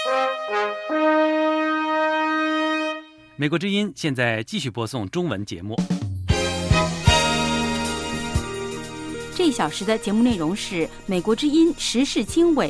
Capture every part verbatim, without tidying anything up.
美国之音现在继续播送中文节目。 这一小时的节目内容是美国之音时事经纬。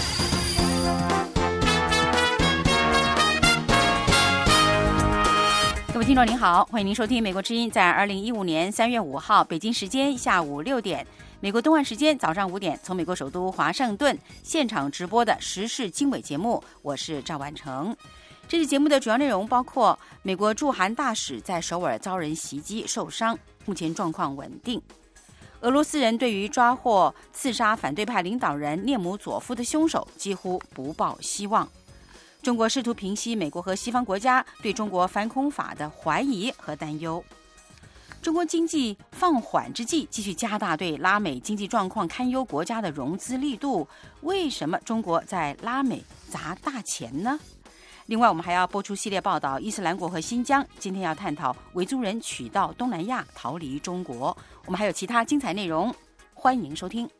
各位听众您好，欢迎您收听美国之音在二零一五年三月五号北京时间下午六点，美国东岸时间早上五点，从美国首都华盛顿现场直播的时事经纬节目，我是赵婉成。这期节目的主要内容包括美国驻韩大使在首尔遭人袭击受伤，目前状况稳定。俄罗斯人对于抓获刺杀反对派领导人涅姆佐夫的凶手几乎不抱希望。中国试图平息美国和西方国家对中国反恐法的怀疑和担忧。中国经济放缓之际，继续加大对拉美经济状况堪忧国家的融资力度。为什么中国在拉美砸大钱呢？另外，我们还要播出系列报道伊斯兰国和新疆，今天要探讨维族人取道东南亚逃离中国。我们还有其他精彩内容，欢迎收听。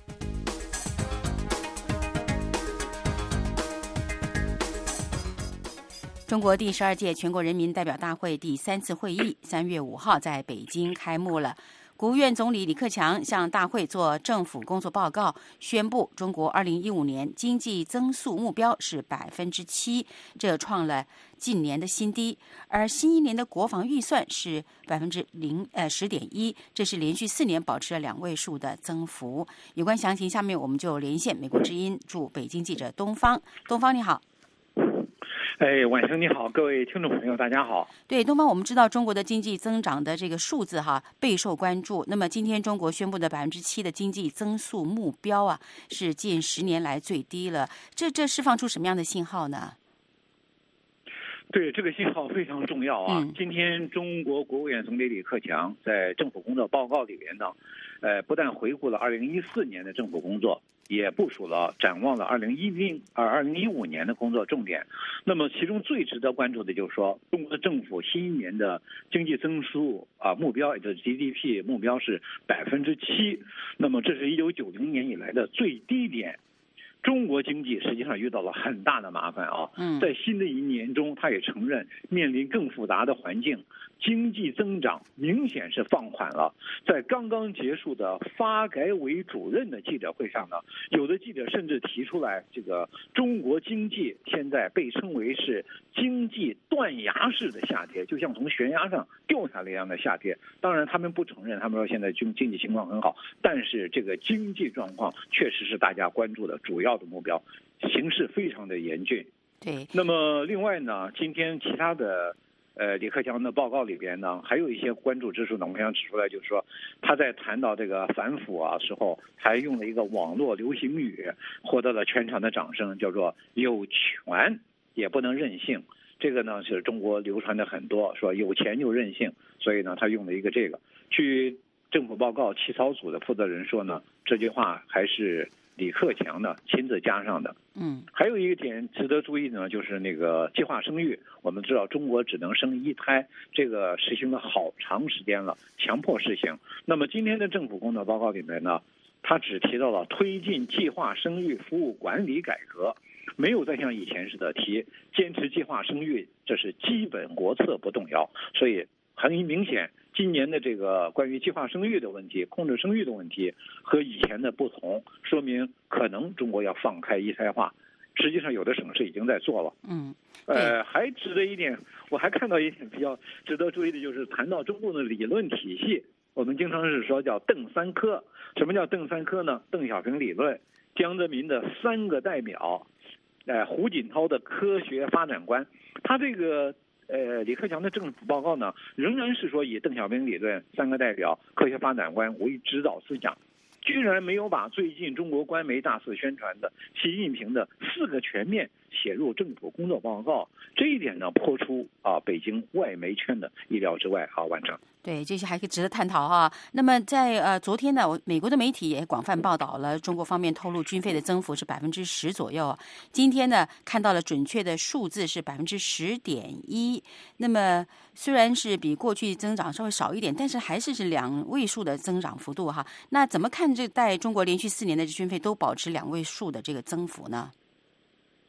中国第十二届全国人民代表大会第三次会议三月五号在北京开幕了。国务院总理李克强向大会做政府工作报告，宣布中国二零一五年经济增速目标是百分之七，这创了近年的新低。而新一年的国防预算是百分之零呃十点一，这是连续四年保持了两位数的增幅。有关详情，下面我们就连线美国之音驻北京记者东方。东方你好。 哎，晚上你好，各位听众朋友，大家好。 对，东方，我们知道中国的经济增长的这个数字哈备受关注。那么今天中国宣布的百分之七的经济增速目标啊，是近十年来最低了。这这释放出什么样的信号呢？ 对，这个信号非常重要啊！嗯、今天中国国务院总理李克强在政府工作报告里边呢，呃，不但回顾了二零一四年的政府工作，也部署了展望了二零一零呃二零一五年的工作重点。那么其中最值得关注的就是说，中国的政府新一年的经济增速啊目标，也就是 G D P 目标是百分之七。那么这是一九九零年以来的最低点。中国经济实际上遇到了很大的麻烦啊！在新的一年中，他也承认面临更复杂的环境，经济增长明显是放缓了。在刚刚结束的发改委主任的记者会上呢，有的记者甚至提出来，这个中国经济现在被称为是经济断崖式的下跌，就像从悬崖上掉下来一样的下跌。当然，他们不承认，他们说现在经经济情况很好，但是这个经济状况确实是大家关注的主要的目标，形势非常的严峻。 对。那么另外呢，今天其他的呃李克强的报告里边呢，还有一些关注之处呢，我们想指出来，就是说他在谈到这个反腐啊时候，还用了一个网络流行语，获得了全场的掌声，叫做有权也不能任性。这个呢是中国流传的很多，说有钱就任性，所以呢他用了一个这个。据政府报告起草组的负责人说呢，这句话还是李克强呢亲自加上的。 嗯， 还有一个点值得注意的呢，就是那个计划生育。我们知道中国只能生一胎，这个实行了好长时间了，强迫实行。那么今天的政府工作报告里面呢，他只提到了推进计划生育服务管理改革，没有再像以前似的提坚持计划生育，这是基本国策不动摇。所以很明显，今年的这个关于计划生育的问题、控制生育的问题和以前的不同，说明可能中国要放开一胎化。实际上，有的省市已经在做了。 嗯， 呃，还值得一点，我还看到一点比较值得注意的，就是谈到中共的理论体系，我们经常是说叫邓三科。什么叫邓三科呢？邓小平理论、江泽民的三个代表，呃，胡锦涛的科学发展观。他这个呃，李克强的政府报告呢，仍然是说以邓小平理论、三个代表、科学发展观为指导思想，居然没有把最近中国官媒大肆宣传的习近平的四个全面写入政府工作报告。这一点呢，颇出啊北京外媒圈的意料之外啊，完成。 对，这些还可以值得探讨哈。那么在呃昨天呢，美国的媒体也广泛报道了，中国方面透露军费的增幅是百分之十左右。今天呢，看到了准确的数字是百分之十点一。那么虽然是比过去增长稍微少一点，但是还是是两位数的增长幅度哈。那怎么看这在中国连续四年的军费都保持两位数的这个增幅呢？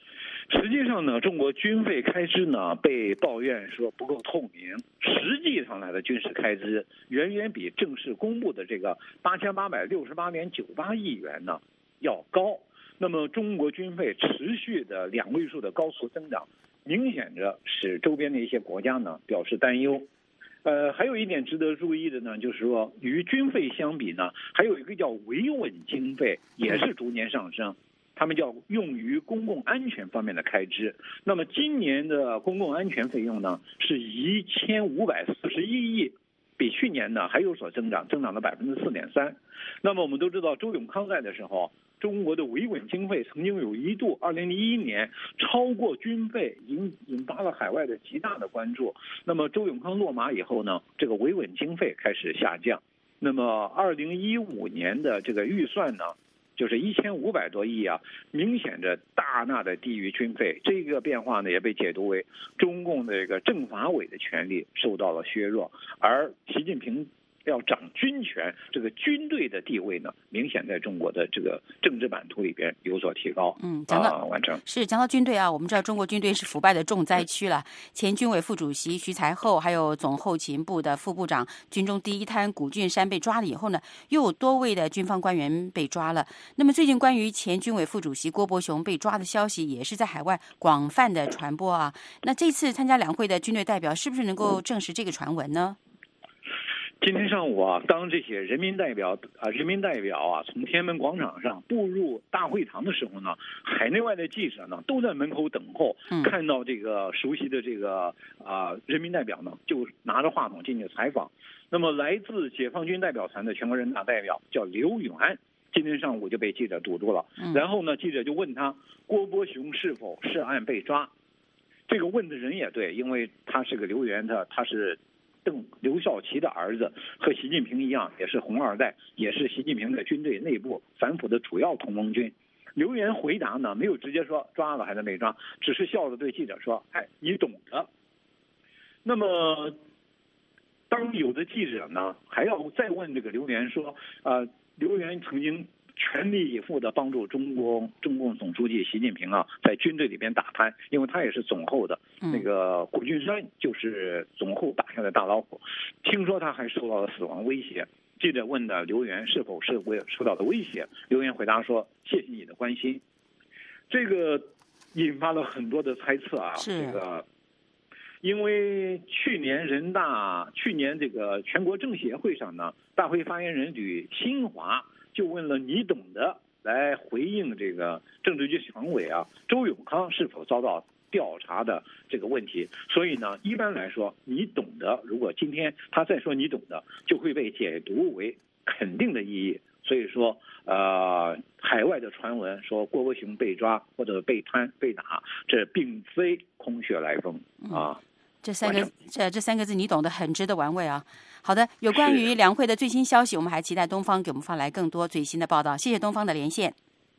实际上呢，中国军费开支呢被抱怨说不够透明，实际上来的军事开支远远比正式公布的这个八千八百六十八点九八亿元呢要高。那么中国军费持续的两位数的高速增长，明显着使周边的一些国家呢表示担忧。呃，还有一点值得注意的呢，就是说与军费相比呢，还有一个叫维稳经费也是逐年上升。他们叫用于公共安全方面的开支。那么今年的公共安全费用呢是一千五百四十一亿，比去年呢还有所增长，增长了百分之四点三。那么我们都知道，周永康在的时候，中国的维稳经费曾经有一度，二零零一年超过军费，引引发了海外的极大的关注。那么周永康落马以后呢，这个维稳经费开始下降。那么二零一五年的这个预算呢，就是一千五百多亿啊，明显着大大的低于军费。这个变化呢，也被解读为中共的这个政法委的权力受到了削弱，而习近平要掌军权，这个军队的地位呢，明显在中国的这个政治版图里边有所提高。 嗯，讲到、 啊、完成是讲到军队啊，我们知道中国军队是腐败的重灾区了。前军委副主席徐才厚，还有总后勤部的副部长、军中第一贪谷俊山被抓了以后呢，又有多位的军方官员被抓了。那么最近关于前军委副主席郭伯雄被抓的消息，也是在海外广泛的传播啊。那这次参加两会的军队代表，是不是能够证实这个传闻呢？ 今天上午啊，当这些人民代表啊，人民代表啊，从天安门广场上步入大会堂的时候呢，海内外的记者呢都在门口等候， 嗯、 看到这个熟悉的这个啊、呃、人民代表呢，就拿着话筒进去采访。那么来自解放军代表团的全国人大代表叫刘源，今天上午就被记者堵住了。 嗯、 然后呢，记者就问他郭伯雄是否涉案被抓。这个问的人也对，因为他是个刘源，他他是邓刘少奇的儿子，和习近平一样，也是红二代，也是习近平在军队内部反腐的主要同盟军。刘源回答呢，没有直接说抓了还是没抓，只是笑着对记者说：“哎，你懂的。”那么，当有的记者呢还要再问这个刘源说：“呃，刘源曾经全力以赴地帮助中国中共总书记习近平啊，在军队里边打贪，因为他也是总后的。那个谷俊山就是总后打下的大老虎，听说他还受到了死亡威胁。记者问的刘源是否是受到的威胁，刘源回答说：“谢谢你的关心。”这个引发了很多的猜测啊，这个。因为去年人大去年这个全国政协会上呢，大会发言人吕新华就问了你懂的来回应这个政治局常委啊周永康是否遭到调查的这个问题。所以呢，一般来说你懂的，如果今天他再说你懂的，就会被解读为肯定的意义。所以说呃，海外的传闻说郭伯雄被抓或者被贪被打，这并非空穴来风啊。 嗯，这三个这这三个字你懂得，很值得玩味啊。好的，有关于两会的最新消息，我们还期待东方给我们发来更多最新的报道。谢谢东方的连线。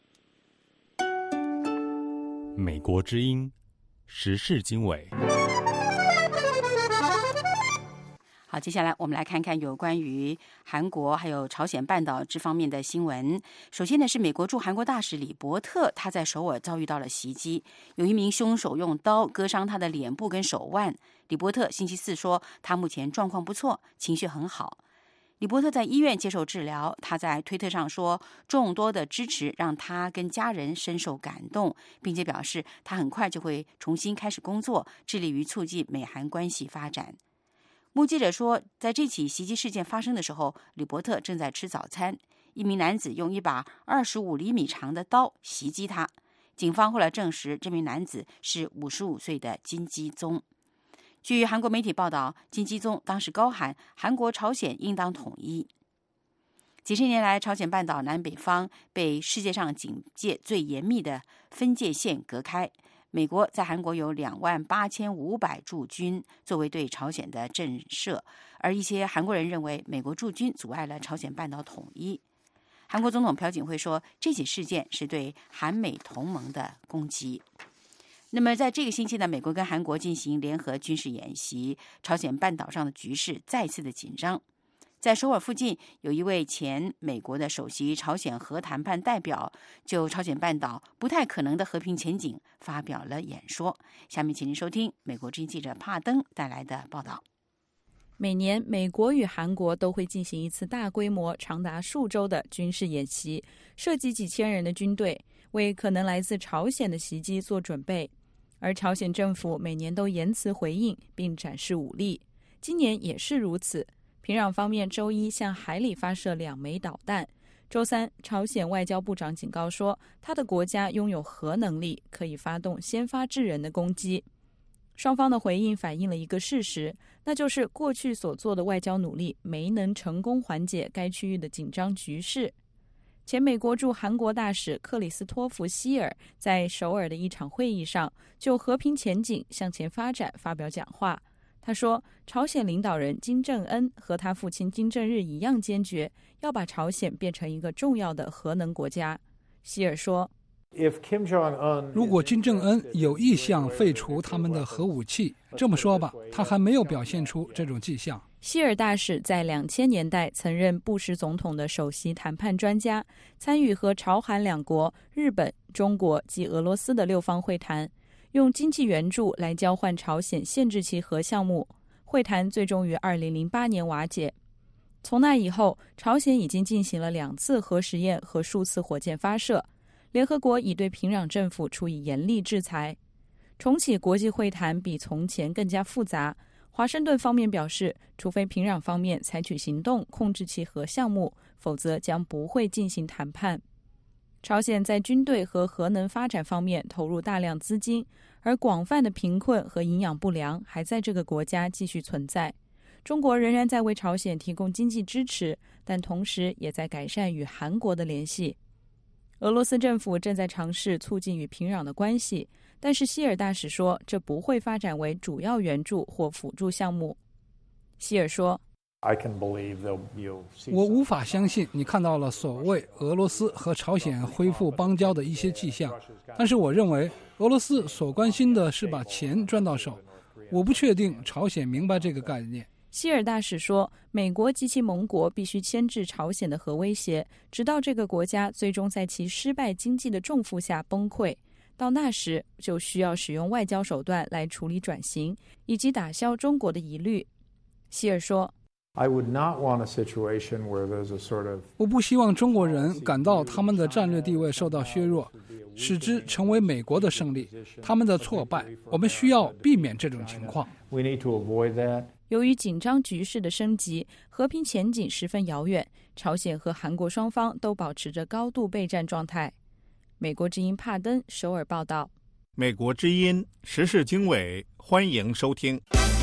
美国之音时事经纬。 好，接下来我们来看看有关于韩国还有朝鲜半岛这方面的新闻。首先呢，是美国驻韩国大使李伯特，他在首尔遭遇到了袭击，有一名凶手用刀割伤他的脸部跟手腕。李伯特星期四说，他目前状况不错，情绪很好。李伯特在医院接受治疗，他在推特上说，众多的支持让他跟家人深受感动，并且表示他很快就会重新开始工作，致力于促进美韩关系发展。目击者说，在这起袭击事件发生的时候，李伯特正在吃早餐，一名男子用一把二十五厘米长的刀袭击他。警方后来证实，这名男子是五十五岁的金基宗。据韩国媒体报道，金基宗当时高喊韩国朝鲜应当统一。几十年来，朝鲜半岛南北方被世界上警戒最严密的分界线隔开。美国在韩国有两万八千五百驻军，作为对朝鲜的震慑，而一些韩国人认为美国驻军阻碍了朝鲜半岛统一。韩国总统朴槿惠说，这起事件是对韩美同盟的攻击。那么在这个星期呢，美国跟韩国进行联合军事演习，朝鲜半岛上的局势再次的紧张。 在首尔附近，有一位前美国的首席朝鲜核谈判代表，就朝鲜半岛不太可能的和平前景发表了演说。下面请您收听美国之音记者帕登带来的报道。 每年，美国与韩国都会进行一次大规模、长达数周的军事演习，涉及几千人的军队，为可能来自朝鲜的袭击做准备。而朝鲜政府每年都言辞回应，并展示武力，今年也是如此。平壤方面周一向海里发射两枚导弹。周三，朝鲜外交部长警告说，他的国家拥有核能力，可以发动先发制人的攻击。双方的回应反映了一个事实，那就是过去所做的外交努力没能成功缓解该区域的紧张局势。前美国驻韩国大使克里斯托弗·希尔在首尔的一场会议上，就和平前景向前发展发表讲话。他说，朝鲜领导人金正恩和他父亲金正日一样坚决，要把朝鲜变成一个重要的核能国家。希尔说， 如果金正恩有意向废除他们的核武器，这么说吧，他还没有表现出这种迹象。 希尔大使在两千年代曾任布什总统的首席谈判专家，参与和朝韩两国、日本、中国及俄罗斯的六方会谈，用经济援助来交换朝鲜限制其核项目。会谈最终于二零零八年瓦解。从那以后，朝鲜已经进行了两次核实验和数次火箭发射。联合国已对平壤政府处以严厉制裁。重启国际会谈比从前更加复杂。华盛顿方面表示，除非平壤方面采取行动控制其核项目，否则将不会进行谈判。朝鲜在军队和核能发展方面投入大量资金，而广泛的贫困和营养不良还在这个国家继续存在。中国仍然在为朝鲜提供经济支持，但同时也在改善与韩国的联系。俄罗斯政府正在尝试促进与平壤的关系，但是希尔大使说，这不会发展为主要援助或辅助项目。希尔说， 我无法相信你看到了所谓俄罗斯和朝鲜恢复邦交的一些迹象，但是我认为俄罗斯所关心的是把钱赚到手，我不确定朝鲜明白这个概念。 希尔大使说，美国及其盟国必须牵制朝鲜的核威胁，直到这个国家最终在其失败经济的重负下崩溃。到那时，就需要使用外交手段来处理转型，以及打消中国的疑虑。希尔说， 我不希望中国人感到他们的战略地位受到削弱，使之成为美国的胜利，他们的挫败。我们需要避免这种情况。 由于紧张局势的升级，和平前景十分遥远，朝鲜和韩国双方都保持着高度备战状态。美国之音帕登首尔报道。 美国之音时事经纬，欢迎收听。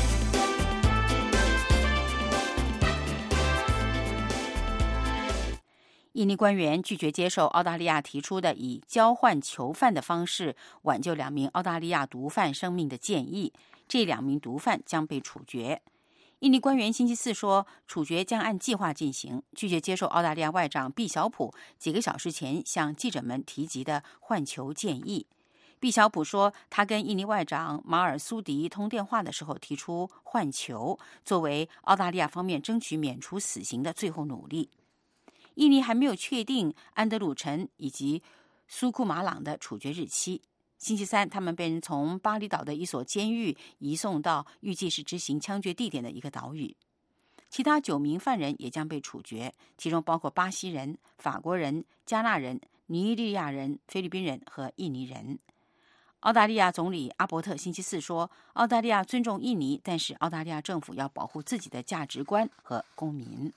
印尼官员拒绝接受澳大利亚提出的以交换囚犯的方式挽救两名澳大利亚毒贩生命的建议，这两名毒贩将被处决。印尼官员星期四说，处决将按计划进行，拒绝接受澳大利亚外长毕晓普几个小时前向记者们提及的换囚建议。毕晓普说，他跟印尼外长马尔苏迪通电话的时候提出换囚，作为澳大利亚方面争取免除死刑的最后努力。印尼还没有确定安德鲁陈以及苏库马朗的处决日期。星期三，他们被人从巴厘岛的一所监狱移送到预计是执行枪决地点的一个岛屿。其他九名犯人也将被处决，其中包括巴西人、法国人、加纳人、尼日利亚人、菲律宾人和印尼人。澳大利亚总理阿伯特星期四说，澳大利亚尊重印尼，但是澳大利亚政府要保护自己的价值观和公民。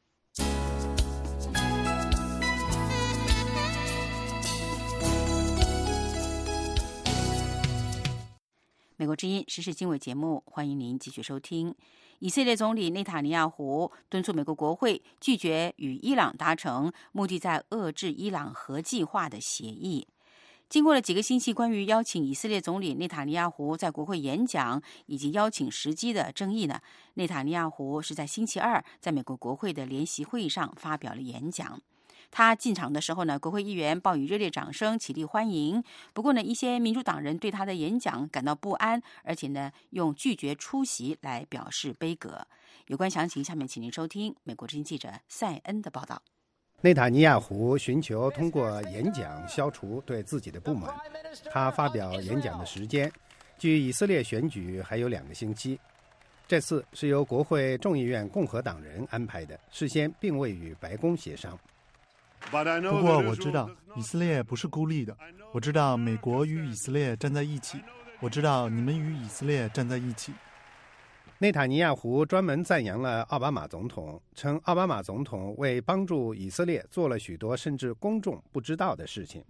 美国之音时事经纬节目，欢迎您继续收听。以色列总理内塔尼亚胡敦促美国国会拒绝与伊朗达成目的在遏制伊朗核计划的协议。经过了几个星期关于邀请以色列总理内塔尼亚胡在国会演讲以及邀请时机的争议呢，内塔尼亚胡是在星期二在美国国会的联席会议上发表了演讲。 他进场的时候呢，国会议员报以热烈掌声，起立欢迎。不过呢，一些民主党人对他的演讲感到不安，而且呢，用拒绝出席来表示悲歌。有关详情，下面请您收听美国之音记者塞恩的报道。 内塔尼亚胡寻求通过演讲消除对自己的不满。他发表演讲的时间距以色列选举还有两个星期。这次是由国会众议院共和党人安排的，事先并未与白宫协商。 不过我知道以色列不是孤立的，我知道美国与以色列站在一起，我知道你们与以色列站在一起。 内塔尼亚胡专门赞扬了奥巴马总统，称奥巴马总统为帮助以色列做了许多甚至公众不知道的事情。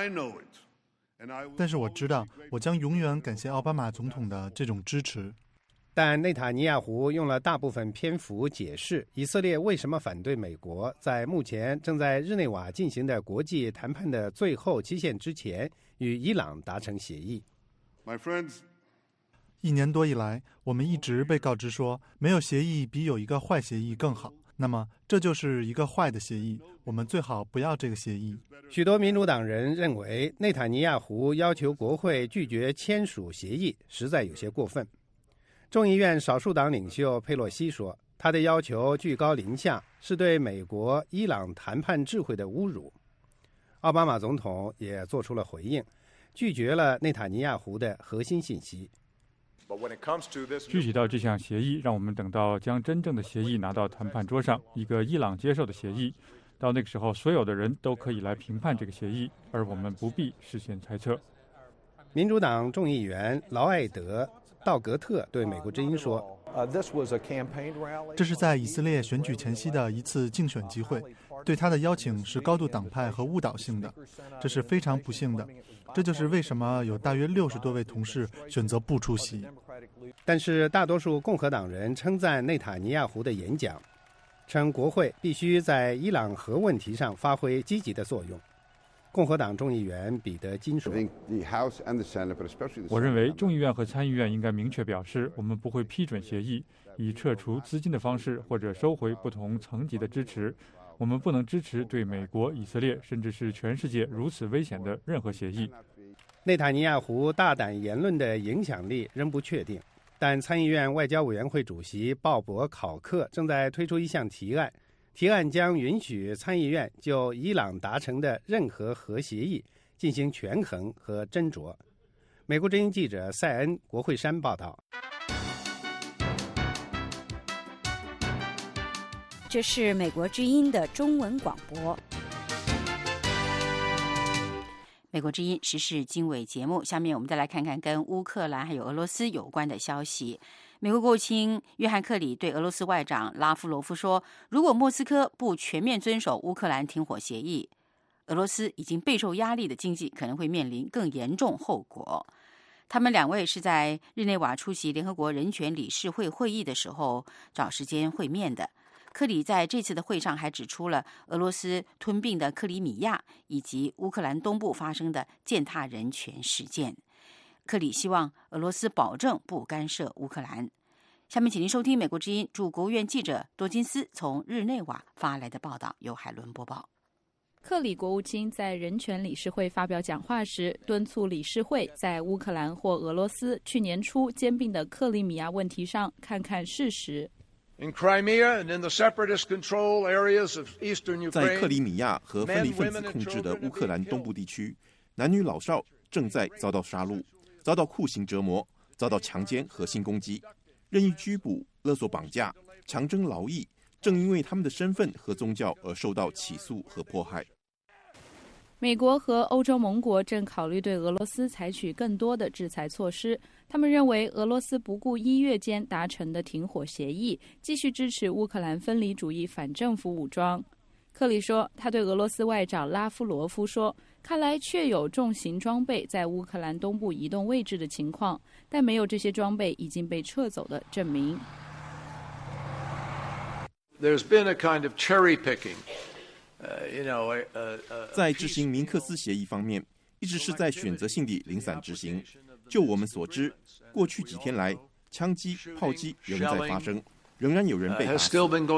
但是我知道，我将永远感谢奥巴马总统的这种支持。 但内塔尼亚胡用了大部分篇幅解释以色列为什么反对美国在目前正在日内瓦进行的国际谈判的最后期限之前与伊朗达成协议。 My friends, 一年多以来，我们一直被告知说，没有协议比有一个坏协议更好。那么，这就是一个坏的协议，我们最好不要这个协议。 许多民主党人认为，内塔尼亚胡要求国会拒绝签署协议，实在有些过分。众议院少数党领袖佩洛西说，他的要求居高临下，是对美国伊朗谈判智慧的侮辱。奥巴马总统也做出了回应，拒绝了内塔尼亚胡的核心信息。 具体到这项协议，让我们等到将真正的协议拿到谈判桌上，一个伊朗接受的协议。到那个时候，所有的人都可以来评判这个协议，而我们不必事先猜测。 民主党众议员劳埃德·道格特对美国之音说， 这是在以色列选举前夕的一次竞选集会，对他的邀请是高度党派和误导性的，这是非常不幸的。这就是为什么有大约六十多位同事选择不出席。 但是大多数共和党人称赞内塔尼亚胡的演讲，称国会必须在伊朗核问题上发挥积极的作用。共和党众议员彼得金说， 我认为众议院和参议院应该明确表示，我们不会批准协议，以撤除资金的方式或者收回不同层级的支持。我们不能支持对美国、以色列甚至是全世界如此危险的任何协议。 内塔尼亚胡大胆言论的影响力仍不确定，但参议院外交委员会主席鲍勃·考克正在推出一项提案，提案将允许参议院就伊朗达成的任何核协议进行权衡和斟酌。美国之音记者塞恩·国会山报道。 这是美国之音的中文广播。美国之音时事经纬节目，下面我们再来看看跟乌克兰还有俄罗斯有关的消息。美国国务卿约翰克里对俄罗斯外长拉夫罗夫说，如果莫斯科不全面遵守乌克兰停火协议，俄罗斯已经备受压力的经济可能会面临更严重后果。他们两位是在日内瓦出席联合国人权理事会会议的时候找时间会面的。克里在这次的会上还指出了俄罗斯吞并的克里米亚以及乌克兰东部发生的践踏人权事件。克里希望俄罗斯保证不干涉乌克兰。下面请您收听美国之音驻国务院记者多金斯从日内瓦发来的报道，由海伦播报。 克里国务卿在人权理事会发表讲话时，敦促理事会在乌克兰或俄罗斯去年初兼并的克里米亚问题上看看事实。 在克里米亚和分离分子控制的乌克兰东部地区，男女老少正在遭到杀戮，遭到酷刑折磨，遭到强奸和性攻击，任意拘捕、勒索绑架、强征劳役，正因为他们的身份和宗教而受到起诉和迫害。 美国和欧洲盟国正考虑对俄罗斯采取更多的制裁措施。他们认为俄罗斯不顾一月间达成的停火协议，继续支持乌克兰分离主义反政府武装。克里说，他对俄罗斯外长拉夫罗夫说，看来确有重型装备在乌克兰东部移动位置的情况，但没有这些装备已经被撤走的证明。 There's been a kind of cherry picking.Uh, you know, uh, uh, 在执行明克斯协议方面，一直是在选择性地零散执行。就我们所知，过去几天来，枪击、炮击仍在发生， 仍然有人被打死。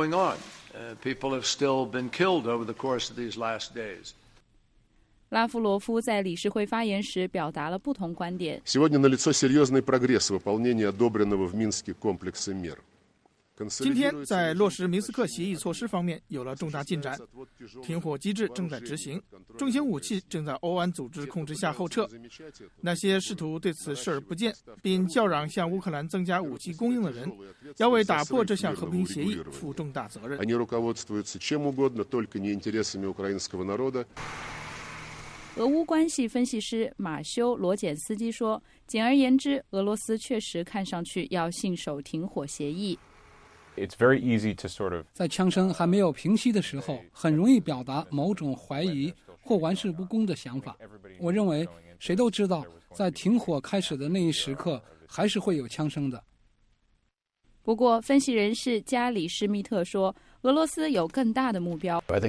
拉夫罗夫在理事会发言时表达了不同观点。 Сегодня налицо серьезный прогресс в выполнении одобренного в Минске комплекса мер. 今天在落实明斯克协议措施方面有了重大进展，停火机制正在执行，重型武器正在欧安组织控制下后撤。那些试图对此视而不见并叫嚷向乌克兰增加武器供应的人，要为打破这项和平协议负重大责任。 Они руководствуются чем угодно, только не интересами украинского народа. 俄乌关系分析师马修·罗简斯基说：“简而言之，俄罗斯确实看上去要信守停火协议。” It's very easy to sort of 在枪声还没有平息的时候，很容易表达某种怀疑或玩世不恭的想法。我认为谁都知道，在停火开始的那一时刻，还是会有枪声的。 不过，分析人士加里施密特说，俄罗斯有更大的目标。 我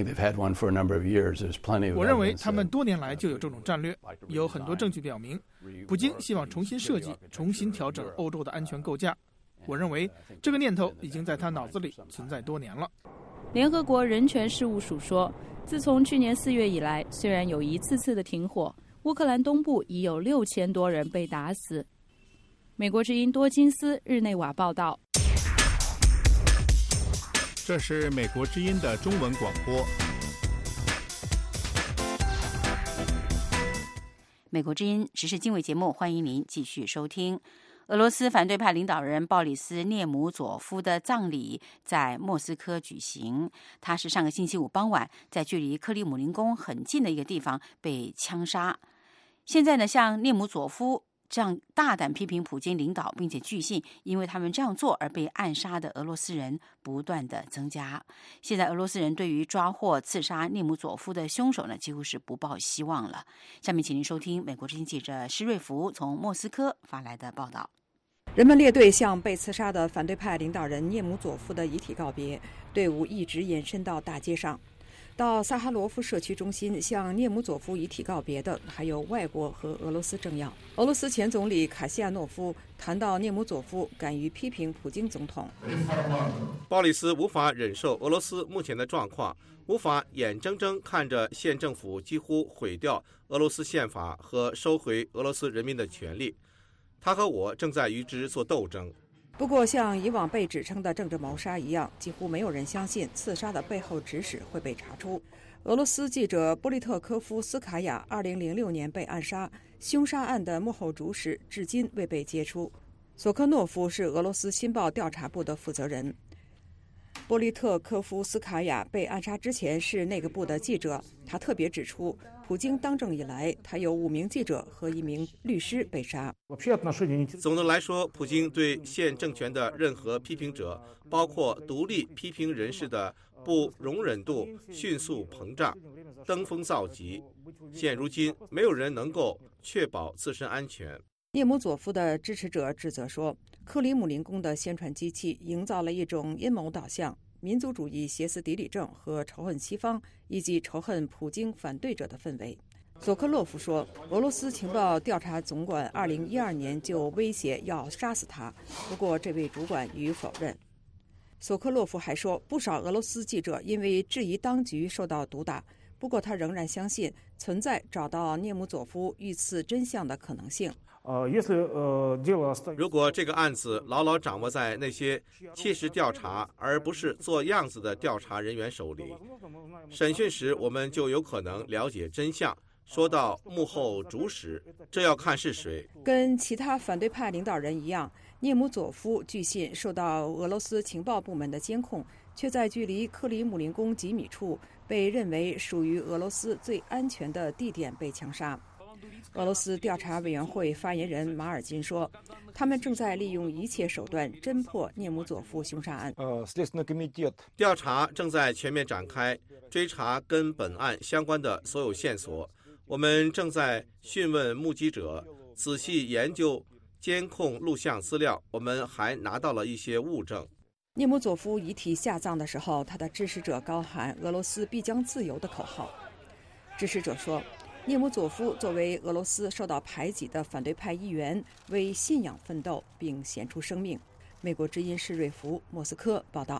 认为他们多年来就有这种战略，有很多证据表明，普京希望重新设计、重新调整欧洲的安全构架。我认为这个念头已经在他脑子里存在多年了。 联合国人权事务署说，自从去年四月以来，虽然有一次次的停火，乌克兰东部已有六千多人被打死。美国之音多金斯日内瓦报道。 这是美国之音的中文广播。 美国之音时事经纬节目，欢迎您继续收听。俄罗斯反对派领导人鲍里斯·涅姆佐夫的葬礼在莫斯科举行。他是上个星期五傍晚在距离克里姆林宫很近的一个地方被枪杀。现在呢，像涅姆佐夫这样大胆批评普京领导，并且据信因为他们这样做而被暗杀的俄罗斯人不断的增加。现在俄罗斯人对于抓获刺杀涅姆佐夫的凶手呢，几乎是不抱希望了。下面请您收听美国之音记者施瑞福从莫斯科发来的报道。 人们列队向被刺杀的反对派领导人涅姆佐夫的遗体告别，队伍一直延伸到大街上。到萨哈罗夫社区中心向涅姆佐夫遗体告别的还有外国和俄罗斯政要。俄罗斯前总理卡西亚诺夫谈到涅姆佐夫敢于批评普京总统。 鲍里斯无法忍受俄罗斯目前的状况，无法眼睁睁看着县政府几乎毁掉俄罗斯宪法和收回俄罗斯人民的权利。他和我正在与之做斗争。 不过，像以往被指称的政治谋杀一样，几乎没有人相信刺杀的背后指使会被查出。俄罗斯记者波利特科夫斯卡娅二零零六年被暗杀，凶杀案的幕后主使至今未被揭出。索科诺夫是俄罗斯新报调查部的负责人。波利特科夫斯卡娅被暗杀之前是那个部的记者，他特别指出，普京当政以来，他有五名记者和一名律师被杀。 总的来说，普京对现政权的任何批评者，包括独立批评人士的不容忍度迅速膨胀，登峰造极。现如今，没有人能够确保自身安全。 涅姆佐夫的支持者指责说，克里姆林宫的宣传机器营造了一种阴谋导向、民族主义歇斯底里症和仇恨西方以及仇恨普京反对者的氛围。索科洛夫说，俄罗斯情报调查总管二零一二年就威胁要杀死他，不过这位主管予以否认。索科洛夫还说，不少俄罗斯记者因为质疑当局受到毒打，不过他仍然相信存在找到涅姆佐夫遇刺真相的可能性。 如果这个案子牢牢掌握在那些切实调查而不是做样子的调查人员手里，审讯时我们就有可能了解真相。说到幕后主使，这要看是谁。 跟其他反对派领导人一样，涅姆佐夫据信受到俄罗斯情报部门的监控，却在距离克里姆林宫几米处被认为属于俄罗斯最安全的地点被枪杀。俄罗斯调查委员会发言人马尔金说，他们正在利用一切手段侦破涅姆佐夫凶杀案。 调查正在全面展开，追查跟本案相关的所有线索。我们正在讯问目击者，仔细研究监控录像资料。我们还拿到了一些物证。 涅姆佐夫遗体下葬的时候，他的支持者高喊俄罗斯必将自由的口号。支持者说，涅姆佐夫作为俄罗斯受到排挤的反对派议员，为信仰奋斗并献出生命。 美国之音施瑞福，莫斯科报道。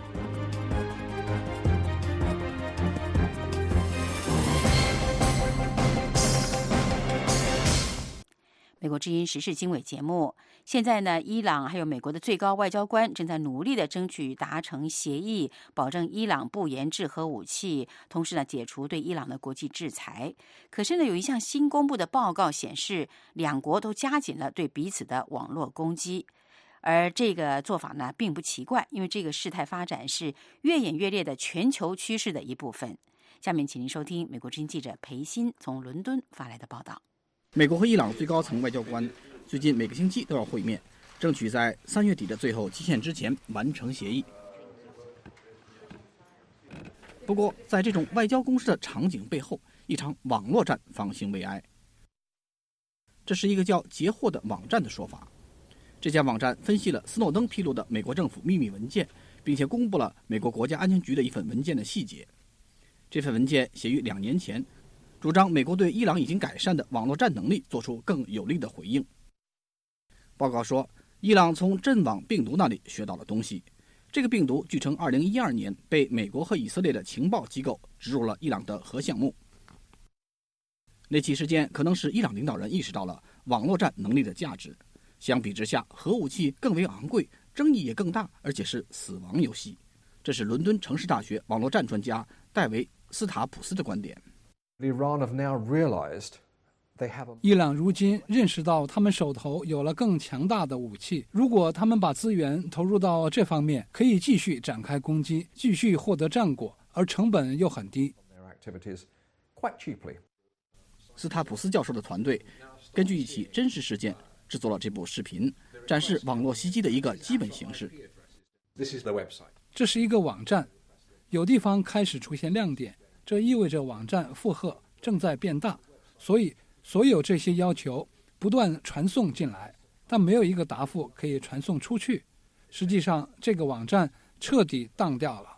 美国之音时事经纬节目，现在呢，伊朗还有美国的最高外交官正在努力的争取达成协议，保证伊朗不研制核武器，同时呢，解除对伊朗的国际制裁。可是呢，有一项新公布的报告显示，两国都加紧了对彼此的网络攻击。而这个做法呢，并不奇怪，因为这个事态发展是越演越烈的全球趋势的一部分。下面请您收听美国之音记者裴鑫从伦敦发来的报道。 美国和伊朗最高层外交官最近每个星期都要会面，争取在三月底的最后期限之前完成协议。不过，在这种外交攻势的场景背后，一场网络战方兴未艾。这是一个叫截获的网站的说法。这家网站分析了斯诺登披露的美国政府秘密文件，并且公布了美国国家安全局的一份文件的细节。这份文件写于两年前，主张美国对伊朗已经改善的网络战能力做出更有力的回应。报告说，伊朗从阵网病毒那里学到了东西。这个病毒据称二零一二年被美国和以色列的情报机构植入了伊朗的核项目。那起事件可能使伊朗领导人意识到了网络战能力的价值。相比之下，核武器更为昂贵，争议也更大，而且是死亡游戏。这是伦敦城市大学网络战专家戴维·斯塔普斯的观点。 伊朗如今认识到他们手头有了更强大的武器，如果他们把资源投入到这方面，可以继续展开攻击，继续获得战果，而成本又很低。 斯塔普斯教授的团队根据一起真实事件制作了这部视频，展示网络袭击的一个基本形式。 这是一个网站，有地方开始出现亮点，这意味着网站负荷正在变大，所以所有这些要求不断传送进来，但没有一个答复可以传送出去。实际上，这个网站彻底当掉了。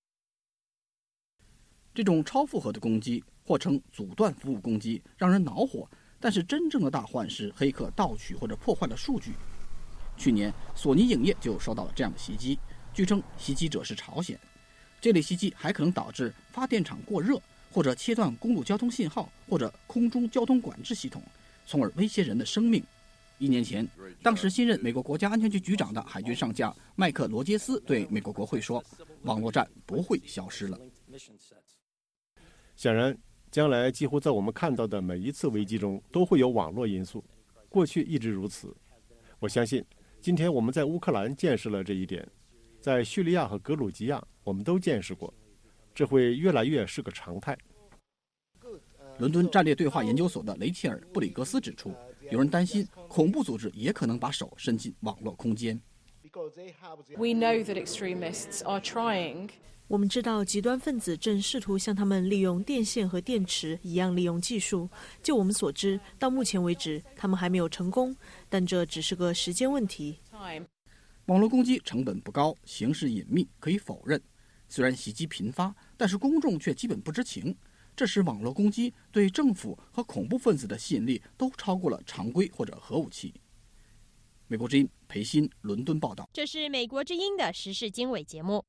这种超负荷的攻击，或称阻断服务攻击，让人恼火。但是真正的大患是黑客盗取或者破坏了数据。去年，索尼影业就受到了这样的袭击，据称袭击者是朝鲜。这类袭击还可能导致发电厂过热，或者切断公路交通信号，或者空中交通管制系统，从而威胁人的生命。一年前，当时新任美国国家安全局局长的海军上将麦克罗杰斯对美国国会说：“网络战不会消失了。” 显然，将来几乎在我们看到的每一次危机中都会有网络因素，过去一直如此。我相信，今天我们在乌克兰见识了这一点，在叙利亚和格鲁吉亚我们都见识过，这会越来越是个常态。 伦敦战略对话研究所的雷切尔·布里格斯指出，有人担心恐怖组织也可能把手伸进网络空间。 We know that extremists are trying 我们知道极端分子正试图像他们利用电线和电池一样利用技术。就我们所知，到目前为止，他们还没有成功，但这只是个时间问题。 网络攻击成本不高，形式隐秘，可以否认。虽然袭击频发，但是公众却基本不知情。这使网络攻击对政府和恐怖分子的吸引力都超过了常规或者核武器。美国之音裴鑫伦敦报道。 这是美国之音的时事经纬节目。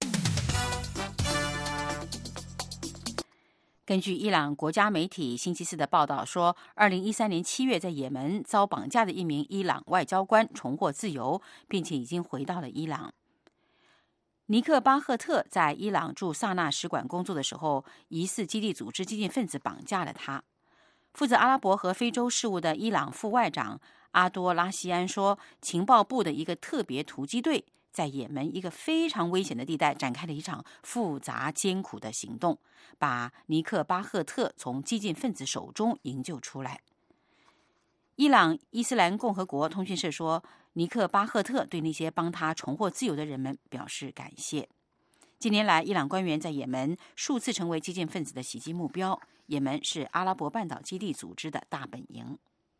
根据伊朗国家媒体星期四的报道说，二零一三年七月在也门遭绑架的一名伊朗外交官重获自由，并且已经回到了伊朗。尼克巴赫特在伊朗驻萨那使馆工作的时候，疑似基地组织激进分子绑架了他。负责阿拉伯和非洲事务的伊朗副外长阿多拉西安说，情报部的一个特别突击队在也门一个非常危险的地带展开了一场复杂艰苦的行动，把尼克巴赫特从激进分子手中营救出来。伊朗伊斯兰共和国通讯社说，尼克巴赫特对那些帮他重获自由的人们表示感谢。近年来，伊朗官员在也门数次成为激进分子的袭击目标。也门是阿拉伯半岛基地组织的大本营。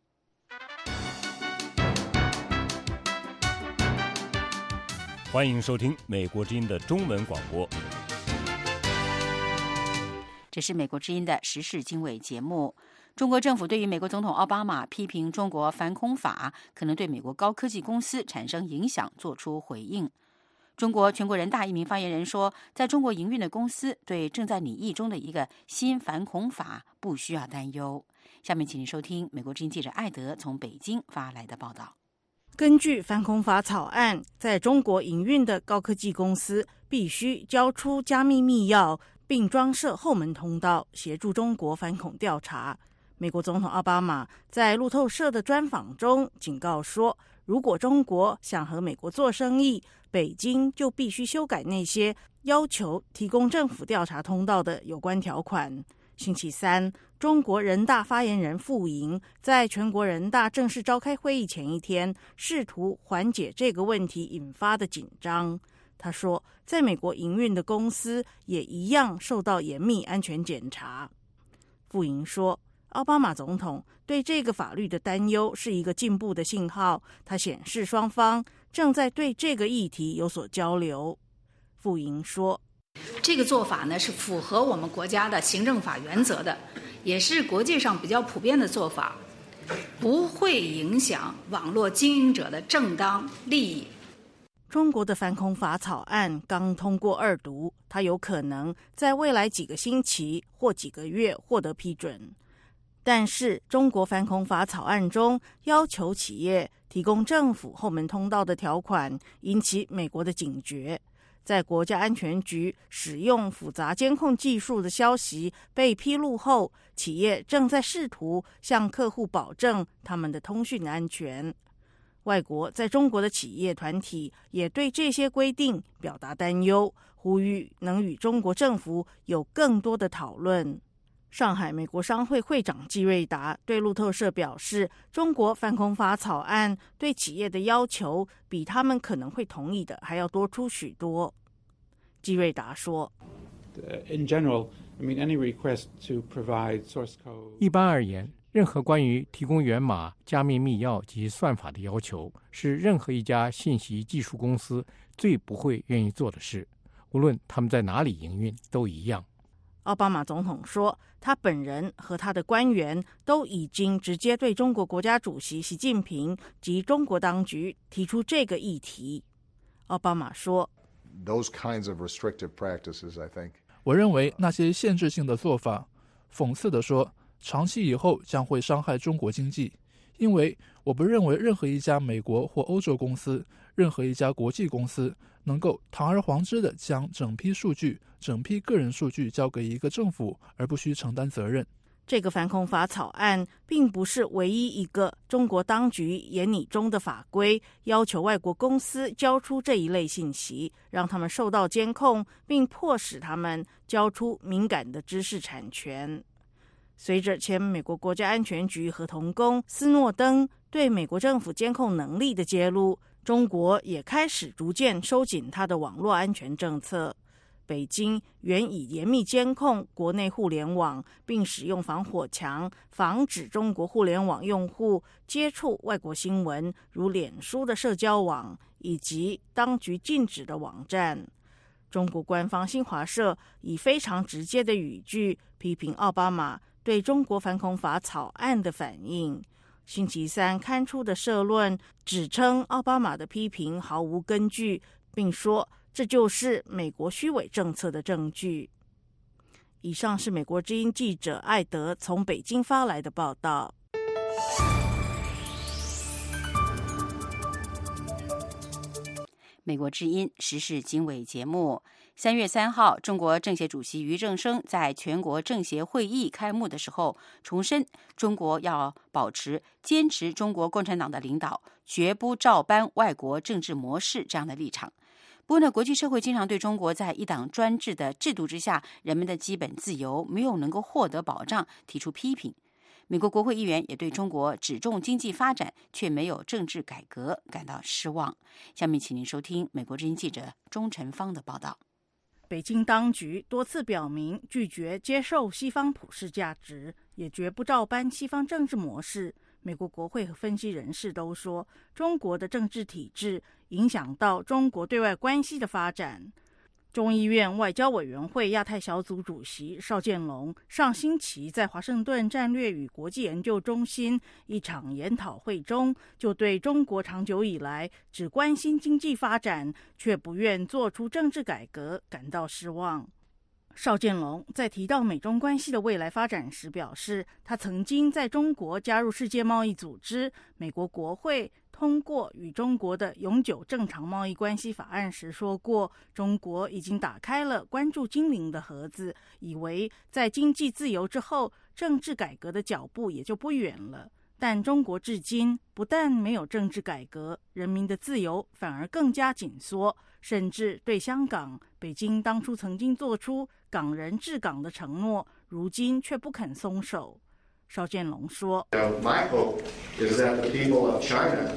欢迎收听美国之音的中文广播。 这是美国之音的时事经纬节目。 中国政府对于美国总统奥巴马批评中国反恐法可能对美国高科技公司产生影响作出回应。中国全国人大一名发言人说，在中国营运的公司对正在拟议中的一个新反恐法不需要担忧。下面请您收听美国之音记者艾德从北京发来的报道。 根据反恐法草案，在中国营运的高科技公司必须交出加密密钥，并装设后门通道，协助中国反恐调查。美国总统奥巴马在路透社的专访中警告说，如果中国想和美国做生意，北京就必须修改那些要求提供政府调查通道的有关条款。星期三，中国人大发言人傅莹在全国人大正式召开会议前一天，试图缓解这个问题引发的紧张。他说，在美国营运的公司也一样受到严密安全检查。傅莹说，奥巴马总统对这个法律的担忧是一个进步的信号，它显示双方正在对这个议题有所交流。傅莹说， 这个做法呢是符合我们国家的行政法原则的，也是国际上比较普遍的做法，不会影响网络经营者的正当利益。 中国的反恐法草案刚通过二读，它有可能在未来几个星期或几个月获得批准。但是中国反恐法草案中要求企业提供政府后门通道的条款引起美国的警觉。在国家安全局使用复杂监控技术的消息被披露后，企业正在试图向客户保证他们的通讯安全。外国在中国的企业团体也对这些规定表达担忧，呼吁能与中国政府有更多的讨论。上海美国商会会长季瑞达对路透社表示，中国反恐法草案对企业的要求比他们可能会同意的还要多出许多。季瑞达说， 一般而言，任何关于提供源码、加密密钥及算法的要求，是任何一家信息技术公司最不会愿意做的事，无论他们在哪里营运都一样。 奥巴马总统说，他本人和他的官员都已经直接对中国国家主席习近平及中国当局提出这个议题。奥巴马说， Those kinds of restrictive practices, I think. 我认为那些限制性的做法，讽刺地说，长期以后将会伤害中国经济，因为我不认为任何一家美国或欧洲公司，任何一家国际公司能够堂而皇之地将整批数据、整批个人数据交给一个政府，而不需承担责任。 这个反恐法草案并不是唯一一个中国当局研拟中的法规，要求外国公司交出这一类信息，让他们受到监控，并迫使他们交出敏感的知识产权。随着前美国国家安全局合同工斯诺登对美国政府监控能力的揭露，中国也开始逐渐收紧它的网络安全政策。北京原已严密监控国内互联网，并使用防火墙防止中国互联网用户接触外国新闻，如脸书的社交网以及当局禁止的网站。中国官方新华社以非常直接的语句批评奥巴马对中国反恐法草案的反应。星期三刊出的社论指称奥巴马的批评毫无根据，并说这就是美国虚伪政策的证据。以上是美国之音记者艾德从北京发来的报道。 美国之音时事经纬节目，三月三号，中国政协主席俞正声在全国政协会议开幕的时候重申，中国要保持坚持中国共产党的领导，绝不照搬外国政治模式这样的立场。不过呢，国际社会经常对中国在一党专制的制度之下，人们的基本自由没有能够获得保障提出批评。美国国会议员也对中国只重经济发展却没有政治改革感到失望。下面请您收听美国之音记者钟晨芳的报道。 北京当局多次表明拒绝接受西方普世价值，也绝不照搬西方政治模式。美国国会和分析人士都说，中国的政治体制影响到中国对外关系的发展。 众议院外交委员会亚太小组主席邵建龙上星期在华盛顿战略与国际研究中心一场研讨会中，就对中国长久以来只关心经济发展，却不愿做出政治改革感到失望。邵建龙在提到美中关系的未来发展时表示，他曾经在中国加入世界贸易组织、美国国会通过与中国的永久正常贸易关系法案时说过，中国已经打开了关注精灵的盒子，以为在经济自由之后，政治改革的脚步也就不远了。但中国至今不但没有政治改革，人民的自由反而更加紧缩，甚至对香港，北京当初曾经做出港人治港的承诺，如今却不肯松手。邵建龙说 My hope is that the people of China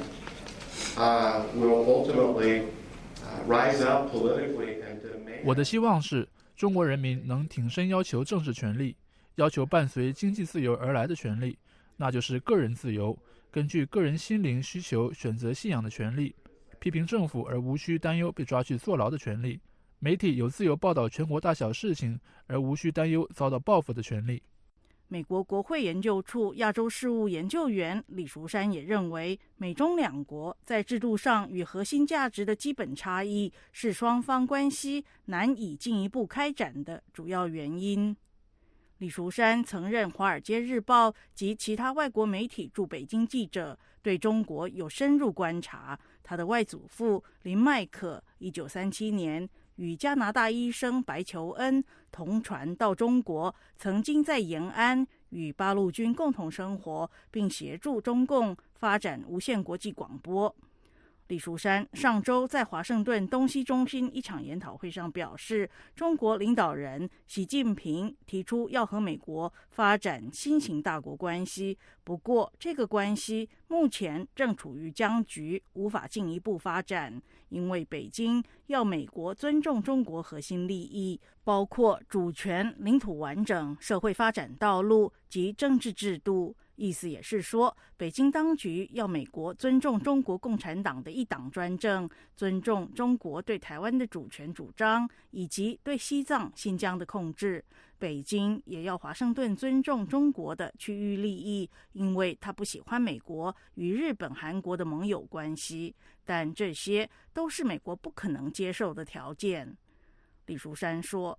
uh, will ultimately uh, rise up politically and demand. 我的希望是中国人民能挺身要求政治权利，要求伴随经济自由而来的权利，那就是个人自由，根据个人心灵需求选择信仰的权利，批评政府而无需担忧被抓去坐牢的权利，媒体有自由报道全国大小事情而无需担忧遭到报复的权利。 美国国会研究处亚洲事务研究员李淑珊也认为，美中两国在制度上与核心价值的基本差异是双方关系难以进一步开展的主要原因。李淑珊曾任《华尔街日报》及其他外国媒体驻北京记者，对中国有深入观察。他的外祖父林麦克一九三七年与加拿大医生白求恩同船到中国，曾经在延安与八路军共同生活，并协助中共发展无线国际广播。李淑珊上周在华盛顿东西中心一场研讨会上表示，中国领导人习近平提出要和美国发展新型大国关系，不过这个关系目前正处于僵局，无法进一步发展，因为北京要美国尊重中国核心利益，包括主权、领土完整、社会发展道路及政治制度。意思也是说，北京当局要美国尊重中国共产党的一党专政，尊重中国对台湾的主权主张，以及对西藏、新疆的控制。北京也要华盛顿尊重中国的区域利益，因为他不喜欢美国与日本、韩国的盟友关系，但这些都是美国不可能接受的条件。李淑珊说，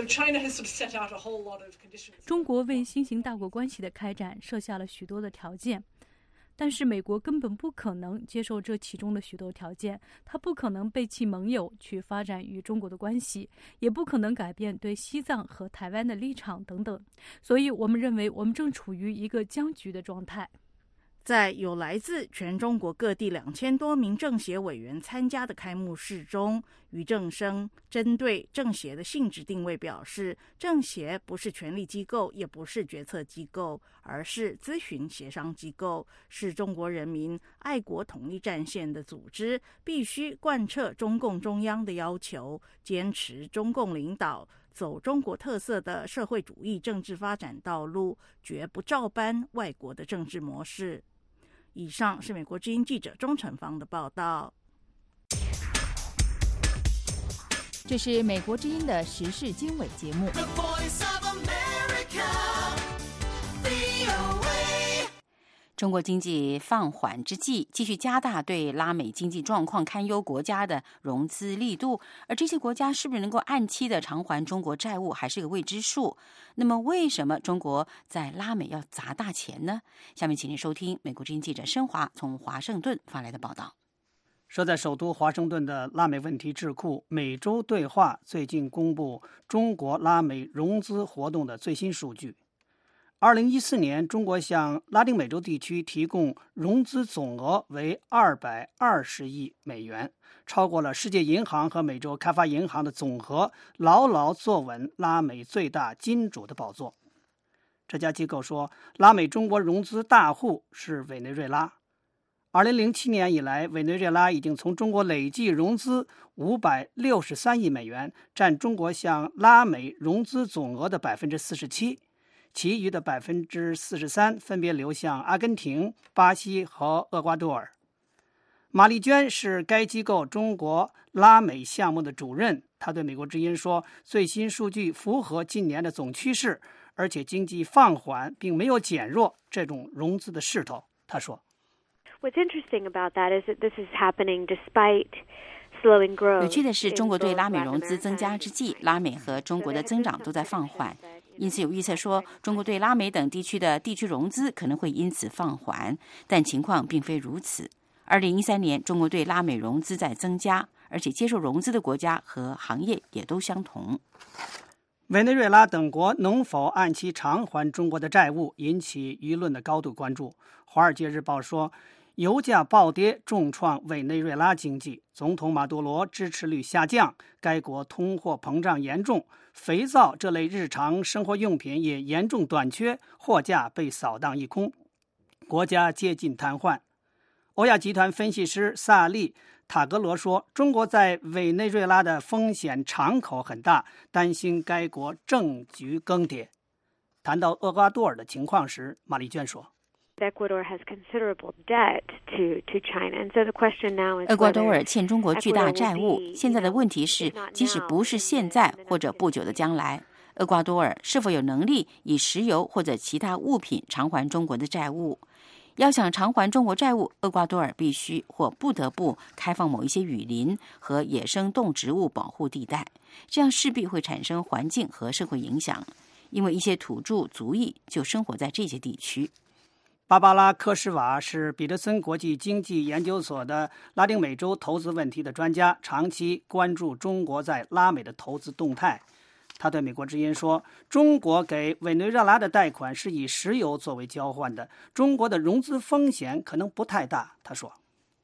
中国为新型大国关系的开展设下了许多的条件，但是美国根本不可能接受这其中的许多条件，它不可能背弃盟友去发展与中国的关系，也不可能改变对西藏和台湾的立场等等，所以我们认为我们正处于一个僵局的状态。 在有来自全中国各地两千多名政协委员参加的开幕式中，俞正声针对政协的性质定位表示，政协不是权力机构，也不是决策机构，而是咨询协商机构，是中国人民爱国统一战线的组织，必须贯彻中共中央的要求，坚持中共领导走中国特色的社会主义政治发展道路，绝不照搬外国的政治模式。以上是美国之音记者钟成芳的报道。 这是美国之音的时事经纬节目。中国经济放缓之际，继续加大对拉美经济状况堪忧国家的融资力度，而这些国家是不是能够按期的偿还中国债务，还是个未知数。那么，为什么中国在拉美要砸大钱呢？下面请您收听美国之音记者申华从华盛顿发来的报道。 设在首都华盛顿的拉美问题智库美洲对话最近公布中国拉美融资活动的最新数据。二零一四年，中国向拉丁美洲地区提供融资总额为二百二十亿美元，超过了世界银行和美洲开发银行的总和，牢牢坐稳拉美最大金主的宝座。这家机构说，拉美中国融资大户是委内瑞拉。二零零七年以来，委内瑞拉已经从中国累计融资五百六十三亿美元，占中国向拉美融资总额的百分之四十七。其余的百分之四十三分别流向阿根廷、巴西和厄瓜多尔。马丽娟是该机构中国拉美项目的主任， 他对美国之音说，最新数据符合近年的总趋势，而且经济放缓并没有减弱这种融资的势头。他说 What's interesting about that is that this is happening despite slowing growth. 有趣的是，中国对拉美融资增加之际，拉美和中国的增长都在放缓，因此有预测说，中国对拉美等地区的地区融资可能会因此放缓，但情况并非如此。二零一三年，中国对拉美融资在增加，而且接受融资的国家和行业也都相同。 委内瑞拉等国能否按期偿还中国的债务，引起舆论的高度关注。《华尔街日报》说，油价暴跌重创委内瑞拉经济，总统马杜罗支持率下降，该国通货膨胀严重，肥皂这类日常生活用品也严重短缺，货架被扫荡一空，国家接近瘫痪。欧亚集团分析师萨利塔格罗说，中国在委内瑞拉的风险敞口很大，担心该国政局更迭。谈到厄瓜多尔的情况时，马丽娟说， Ecuador has considerable debt to to China, and so the question now is 厄瓜多尔欠中国巨大债务，现在的问题是，即使不是现在或者不久的将来，厄瓜多尔是否有能力以石油或者其他物品偿还中国的债务？要想偿还中国债务，厄瓜多尔必须或不得不开放某一些雨林和野生动植物保护地带，这样势必会产生环境和社会影响，因为一些土著族裔就生活在这些地区。 芭芭拉·科什瓦是彼得森国际经济研究所的拉丁美洲投资问题的专家，长期关注中国在拉美的投资动态。他对美国之音说，中国给委内瑞拉的贷款是以石油作为交换的，中国的融资风险可能不太大。他说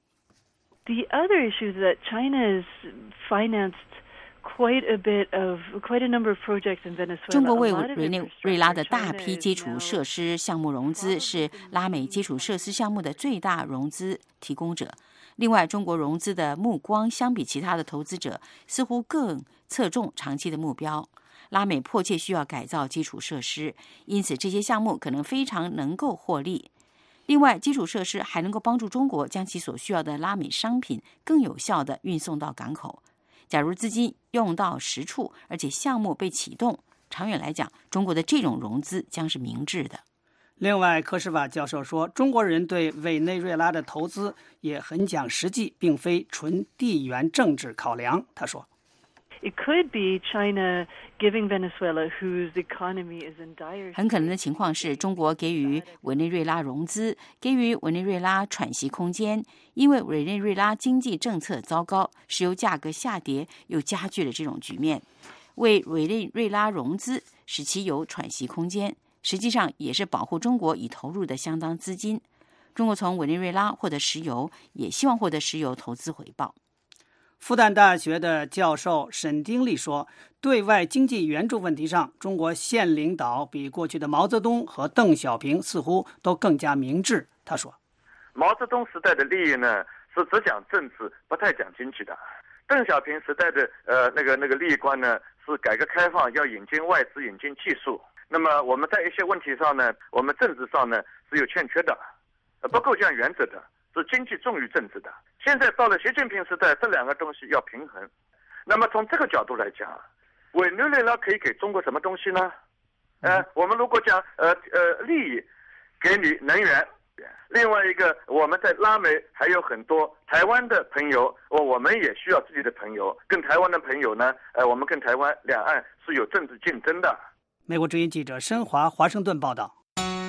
The other issue is that China has financed quite a bit of quite a number of projects in Venezuela. 中国为委内瑞拉的大批基础设施项目融资，是拉美基础设施项目的最大融资提供者。另外，中国融资的目光相比其他的投资者似乎更侧重长期的目标。拉美迫切需要改造基础设施，因此这些项目可能非常能够获利。另外，基础设施还能够帮助中国将其所需要的拉美商品更有效地运送到港口。假如资金用到实处，而且项目被启动，长远来讲，中国的这种融资将是明智的。 另外，科什瓦教授说，中国人对委内瑞拉的投资也很讲实际，并非纯地缘政治考量。他说 ，It could be China giving Venezuela, whose economy is in dire. 很可能的情况是中国给予委内瑞拉融资，给予委内瑞拉喘息空间，因为委内瑞拉经济政策糟糕，石油价格下跌又加剧了这种局面。为委内瑞拉融资，使其有喘息空间，实际上也是保护中国已投入的相当资金。中国从委内瑞拉获得石油，也希望获得石油投资回报。 复旦大学的教授沈丁力说，对外经济援助问题上，中国现领导比过去的毛泽东和邓小平似乎都更加明智。他说， 毛泽东时代的利益呢，是只讲政治，不太讲经济的。邓小平时代的呃那个那个利益观呢，是改革开放要引进外资、引进技术。那么我们在一些问题上呢，我们政治上呢是有欠缺的，不够讲原则的。是经济重于政治的。现在到了习近平时代，这两个东西要平衡。那么从这个角度来讲，委内瑞拉可以给中国什么东西呢？呃，我们如果讲呃呃利益，给你能源。另外一个，我们在拉美还有很多台湾的朋友，我我们也需要自己的朋友。跟台湾的朋友呢，呃，我们跟台湾两岸是有政治竞争的。 美国之音记者申华华盛顿报道。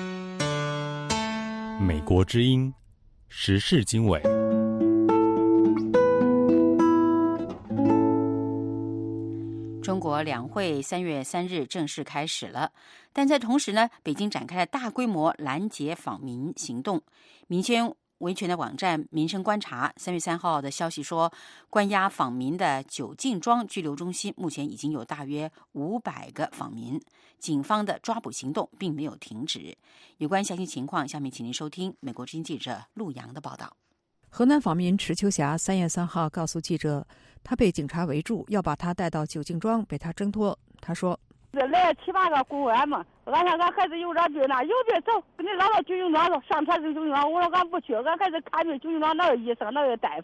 美国之音。时事经纬。 中国两会三月三日正式开始了，但在同时呢，北京展开了大规模拦截访民行动。民间维权的网站民生观察三月三号的消息说，关押访民的九敬庄拘留中心目前已经有大约五百个访民，警方的抓捕行动并没有停止。有关详细情况，下面请您收听美国之音记者陆阳的报道。 河南访民池秋霞三月三号告诉记者，他被警察围住，要把他带到九敬庄，被他挣脱。他说：“ 来了七八个公安嘛，俺看俺孩子有点病了，有病走，给你拉到九敬庄了，上车去九敬庄。我说俺不去，俺孩子看病九敬庄哪有医生，哪有大夫？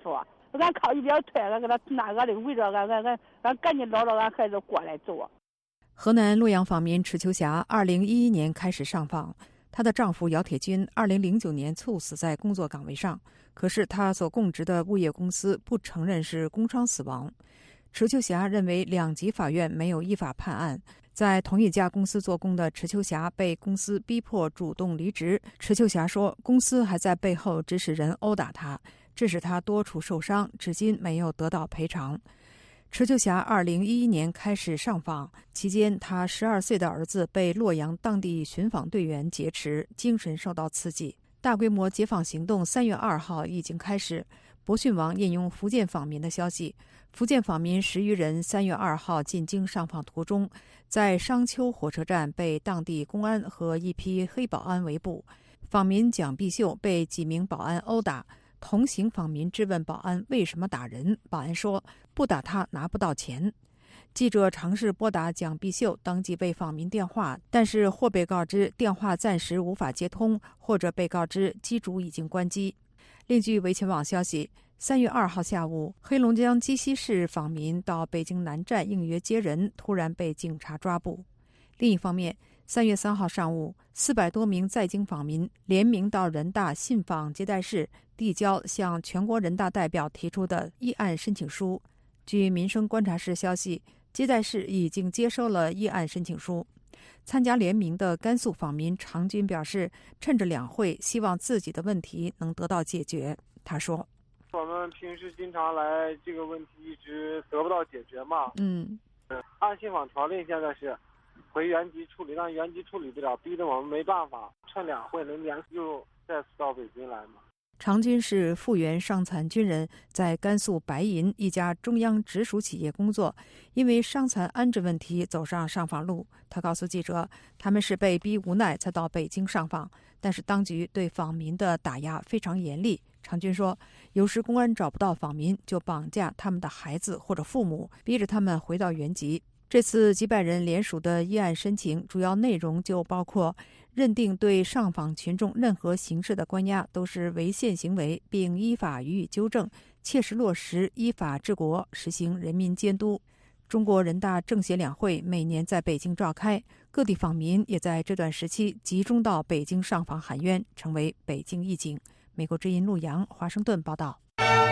俺靠一边推，俺给他拿俺的围着俺，俺俺俺赶紧捞着俺孩子过来走。 河南洛阳访民池秋霞，二零一一年开始上访。她的丈夫姚铁军，二零零九年猝死在工作岗位上，可是她所供职的物业公司不承认是工伤死亡。池秋霞认为两级法院没有依法判案。在同一家公司做工的池秋霞被公司逼迫主动离职。池秋霞说，公司还在背后指使人殴打她，致使她多处受伤，至今没有得到赔偿。池秋霞二零一一年开始上访，期间她十二岁的儿子被洛阳当地巡访队员劫持，精神受到刺激。大规模解访行动三月二号已经开始。博讯网引用福建访民的消息，福建访民十余人三月二号进京上访途中，在商丘火车站被当地公安和一批黑保安围捕。访民蒋碧秀被几名保安殴打，同行访民质问保安为什么打人，保安说不打他拿不到钱。记者尝试拨打蒋碧秀当即被访民电话，但是或被告知电话暂时无法接通，或者被告知机主已经关机。另据维权网消息，三月二号下午，黑龙江鸡西市访民到北京南站应约接人，突然被警察抓捕。另一方面，三月三号上午，四百多名在京访民联名到人大信访接待室递交向全国人大代表提出的议案申请书。据民生观察室消息，接待室已经接收了议案申请书。参加联名的甘肃访民常军表示，趁着两会，希望自己的问题能得到解决。他说：“ 我们平时经常来，这个问题一直得不到解决嘛。 嗯， 按信访条例现在是回原籍处理，但原籍处理不了，逼得我们没办法。趁两会能联又再次到北京来嘛。” 常军是复员伤残军人，在甘肃白银一家中央直属企业工作，因为伤残安置问题走上上访路。他告诉记者，他们是被逼无奈才到北京上访，但是当局对访民的打压非常严厉。常军说，有时公安找不到访民，就绑架他们的孩子或者父母，逼着他们回到原籍。这次几百人联署的议案申请主要内容就包括认定对上访群众任何形式的关押都是违宪行为，并依法予以纠正，切实落实依法治国，实行人民监督。中国人大政协两会每年在北京召开，各地访民也在这段时期集中到北京上访喊冤，成为北京一景。美国之音陆洋，华盛顿报道。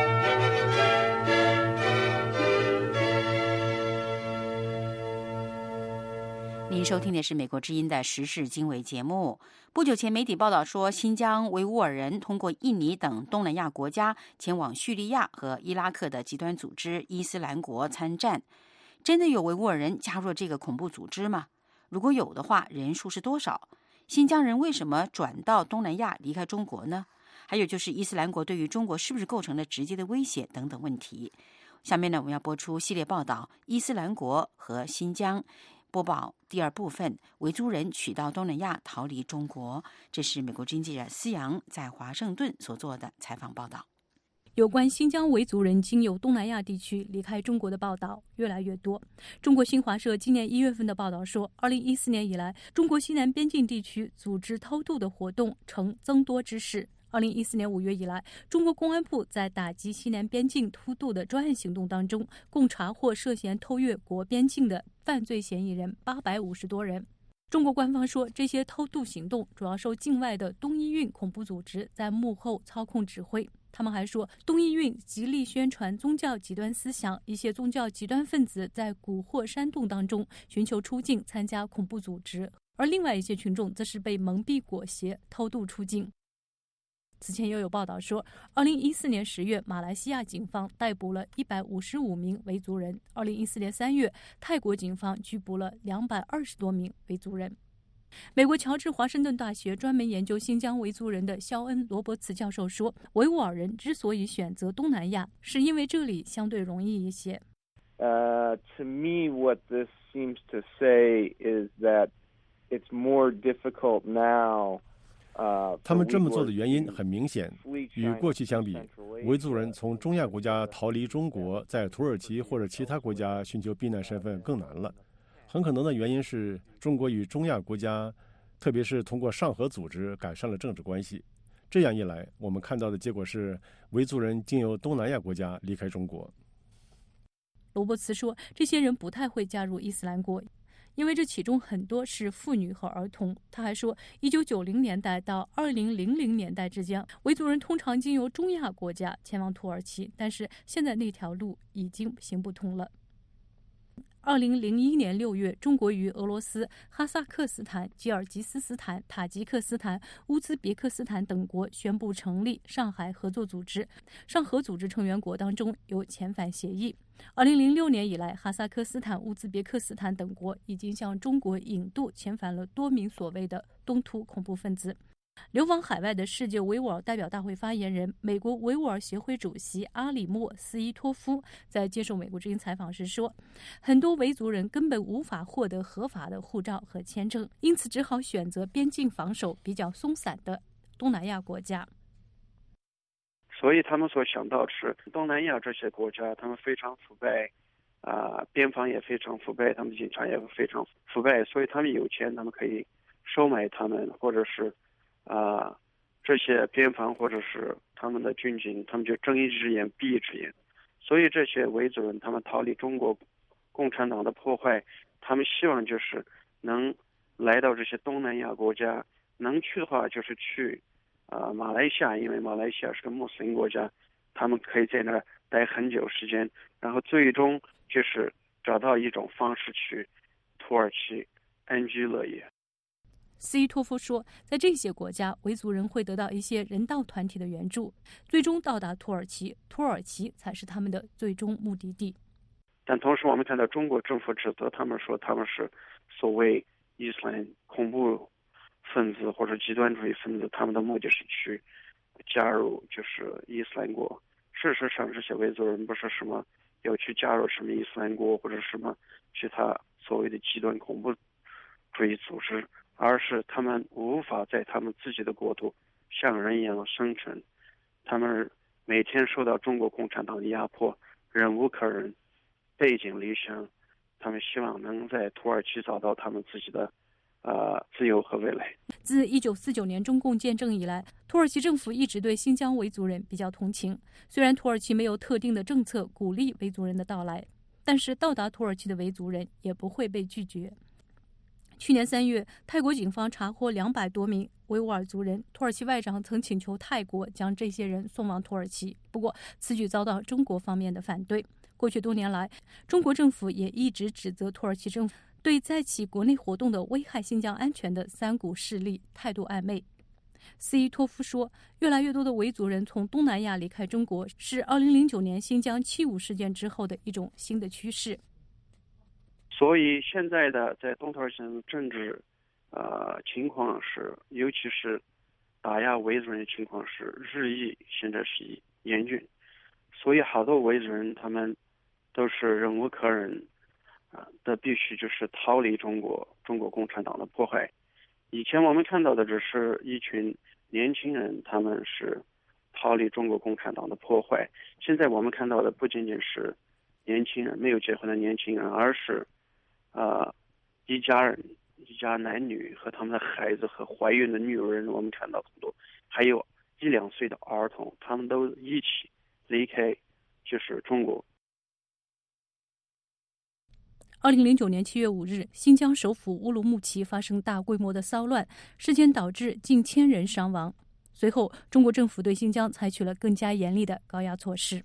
您收听的是美国之音的时事经纬节目。不久前，媒体报道说，新疆维吾尔人通过印尼等东南亚国家前往叙利亚和伊拉克的极端组织伊斯兰国参战。真的有维吾尔人加入这个恐怖组织吗？如果有的话，人数是多少？新疆人为什么转到东南亚离开中国呢？还有就是伊斯兰国对于中国是不是构成了直接的威胁等等问题。下面呢，我们要播出系列报道《伊斯兰国和新疆》。播报第二部分，维族人取道东南亚逃离中国。这是美国经纪人思阳在华盛顿所做的采访报道。 有关新疆维族人经由东南亚地区离开中国的报道越来越多。中国新华社今年一月份的报道说，二零一四年以来，中国西南边境地区组织偷渡的活动呈增多之势。二零一四年五月以来，中国公安部在打击西南边境突渡的专案行动当中，共查获涉嫌偷越国边境的犯罪嫌疑人八百五十多人。中国官方说，这些偷渡行动主要受境外的东伊运恐怖组织在幕后操控指挥。他们还说，东伊运极力宣传宗教极端思想，一些宗教极端分子在蛊惑煽动当中寻求出境参加恐怖组织，而另外一些群众则是被蒙蔽裹挟偷渡出境。此前又有报道说，二零一四年十月，马来西亚警方逮捕了一百五十五名维族人；二零一四年三月，泰国警方拘捕了两百二十多名维族人。美国乔治华盛顿大学专门研究新疆维族人的肖恩·罗伯茨教授说，维吾尔人之所以选择东南亚，是因为这里相对容易一些。 Uh, to me, what this seems to say is that it's more difficult now. 他们这么做的原因很明显，与过去相比，维族人从中亚国家逃离中国，在土耳其或者其他国家寻求避难身份更难了。很可能的原因是中国与中亚国家，特别是通过上合组织改善了政治关系， 这样一来，我们看到的结果是维族人经由东南亚国家离开中国。 罗伯茨说，这些人不太会加入伊斯兰国，因为这其中很多是妇女和儿童。他还说，一九九零年代到二零零零年代之间，维族人通常经由中亚国家前往土耳其，但是现在那条路已经行不通了。二零零一年六月，中国与俄罗斯、哈萨克斯坦、吉尔吉斯斯坦、塔吉克斯坦、乌兹别克斯坦等国宣布成立上海合作组织。上合组织成员国当中有遣返协议。二零零六年以来，哈萨克斯坦、乌兹别克斯坦等国已经向中国引渡遣返了多名所谓的东突恐怖分子。流亡海外的世界维吾尔代表大会发言人、美国维吾尔协会主席阿里莫斯伊托夫在接受美国之音采访时说，很多维族人根本无法获得合法的护照和签证，因此只好选择边境防守比较松散的东南亚国家。 所以他们所想到的是东南亚这些国家，他们非常腐败，啊、呃，边防也非常腐败，他们警察也非常腐败，所以他们有钱，他们可以收买他们，或者是啊、呃，这些边防或者是他们的军警，他们就睁一只眼闭一只眼。所以这些维族人，他们逃离中国共产党的破坏，他们希望就是能来到这些东南亚国家，能去的话就是去啊、呃、马来西亚，因为马来西亚是个穆斯林国家，他们可以在那儿待很久时间，然后最终就是找到一种方式去土耳其安居乐业。 斯伊托夫说，在这些国家，维族人会得到一些人道团体的援助，最终到达土耳其，土耳其才是他们的最终目的地。 但同时我们看到中国政府指责他们说他们是所谓伊斯兰恐怖分子或者极端主义分子，他们的目的是去加入就是伊斯兰国。事实上这些维族人不是什么要去加入什么伊斯兰国或者什么其他所谓的极端恐怖主义组织，而是他们无法在他们自己的国土像人一样生存，他们每天受到中国共产党的压迫，忍无可忍，背井离乡，他们希望能在土耳其找到他们自己的呃自由和未来。 自一九四九年中共建政以来，土耳其政府一直对新疆维族人比较同情。虽然土耳其没有特定的政策鼓励维族人的到来，但是到达土耳其的维族人也不会被拒绝。去年三月，泰国警方查获两百多名维吾尔族人，土耳其外长曾请求泰国将这些人送往土耳其，不过此举遭到中国方面的反对。过去多年来，中国政府也一直指责土耳其政府对在其国内活动的危害新疆安全的三股势力态度暧昧。斯伊托夫说，越来越多的维族人从东南亚离开中国，是二零零九年新疆七五事件之后的一种新的趋势。 所以现在的在东土耳其的政治呃情况是，尤其是打压维族人的情况是日益现在是严峻，所以好多维族人他们都是忍无可忍啊、呃、的，必须就是逃离中国中国共产党的迫害。以前我们看到的只是一群年轻人，他们是逃离中国共产党的破坏，现在我们看到的不仅仅是年轻人，没有结婚的年轻人，而是呃，一家人，一家男女和他们的孩子和怀孕的女人，我们看到很多，还有一两岁的儿童，他们都一起离开，就是中国。 二零零九年七月五日，新疆首府乌鲁木齐发生大规模的骚乱，事件导致近千人伤亡。随后，中国政府对新疆采取了更加严厉的高压措施。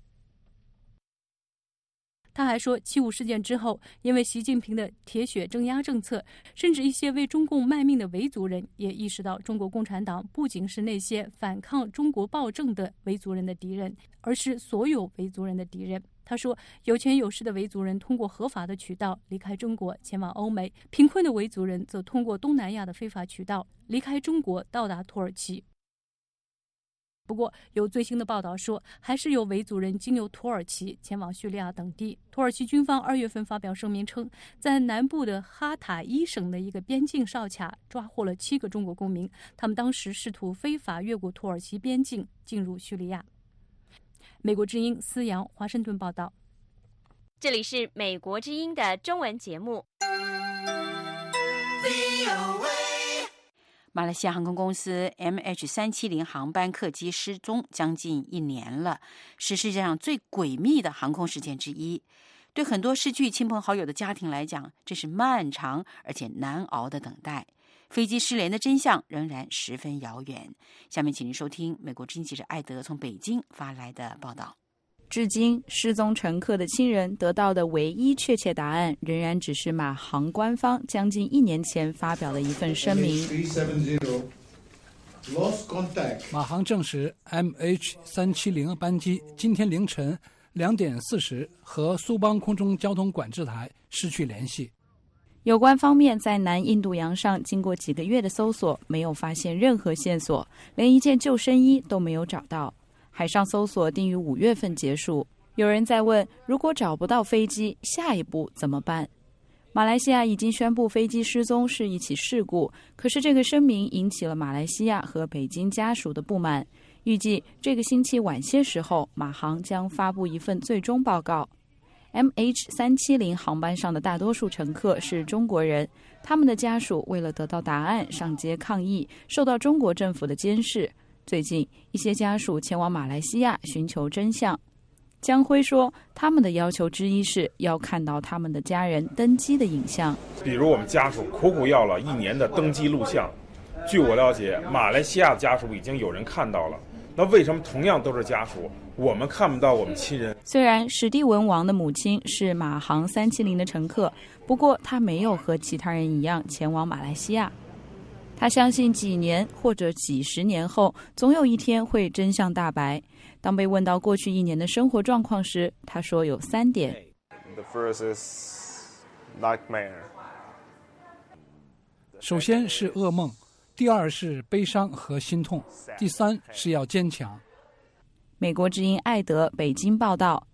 他还说，七五事件之后，因为习近平的铁血镇压政策，甚至一些为中共卖命的维族人也意识到，中国共产党不仅是那些反抗中国暴政的维族人的敌人，而是所有维族人的敌人。他说，有钱有势的维族人通过合法的渠道离开中国前往欧美，贫困的维族人则通过东南亚的非法渠道离开中国到达土耳其。不过，有最新的报道说，还是有维族人经由土耳其前往叙利亚等地。土耳其军方二月份发表声明称，在南部的哈塔伊省的一个边境哨卡抓获了七个中国公民，他们当时试图非法越过土耳其边境进入叙利亚。美国之音思阳华盛顿报道。 这里是美国之音的中文节目。 马来西亚航空公司 M H 三七零 航班客机失踪将近一年了，是世界上最诡秘的航空事件之一。对很多失去亲朋好友的家庭来讲，这是漫长而且难熬的等待。飞机失联的真相仍然十分遥远。下面请您收听美国之音记者艾德从北京发来的报道。 至今，失踪乘客的亲人得到的唯一确切答案，仍然只是马航官方将近一年前发表的一份声明。 马航证实 M H 三七零 班机今天凌晨两点四十和苏邦空中交通管制台失去联系。 有关方面在南印度洋上经过几个月的搜索，没有发现任何线索，连一件救生衣都没有找到。海上搜索定于五月份结束。有人在问，如果找不到飞机，下一步怎么办？马来西亚已经宣布飞机失踪是一起事故，可是这个声明引起了马来西亚和北京家属的不满。预计这个星期晚些时候，马航将发布一份最终报告。M H 三七零 航班上的大多数乘客是中国人，他们的家属为了得到答案上街抗议，受到中国政府的监视。最近，一些家属前往马来西亚寻求真相。江辉说，他们的要求之一是要看到他们的家人登机的影像。 比如我们家属苦苦要了一年的登机录像，据我了解，马来西亚的家属已经有人看到了。那为什么同样都是家属，我们看不到我们亲人？ 虽然史蒂文王的母亲是马航三七零的乘客，不过他没有和其他人一样前往马来西亚。他相信几年或者几十年后，总有一天会真相大白。当被问到过去一年的生活状况时，他说有三点。 The first is nightmare. 首先是噩梦，第二是悲伤和心痛，第三是要坚强。 美国之音艾德北京报道。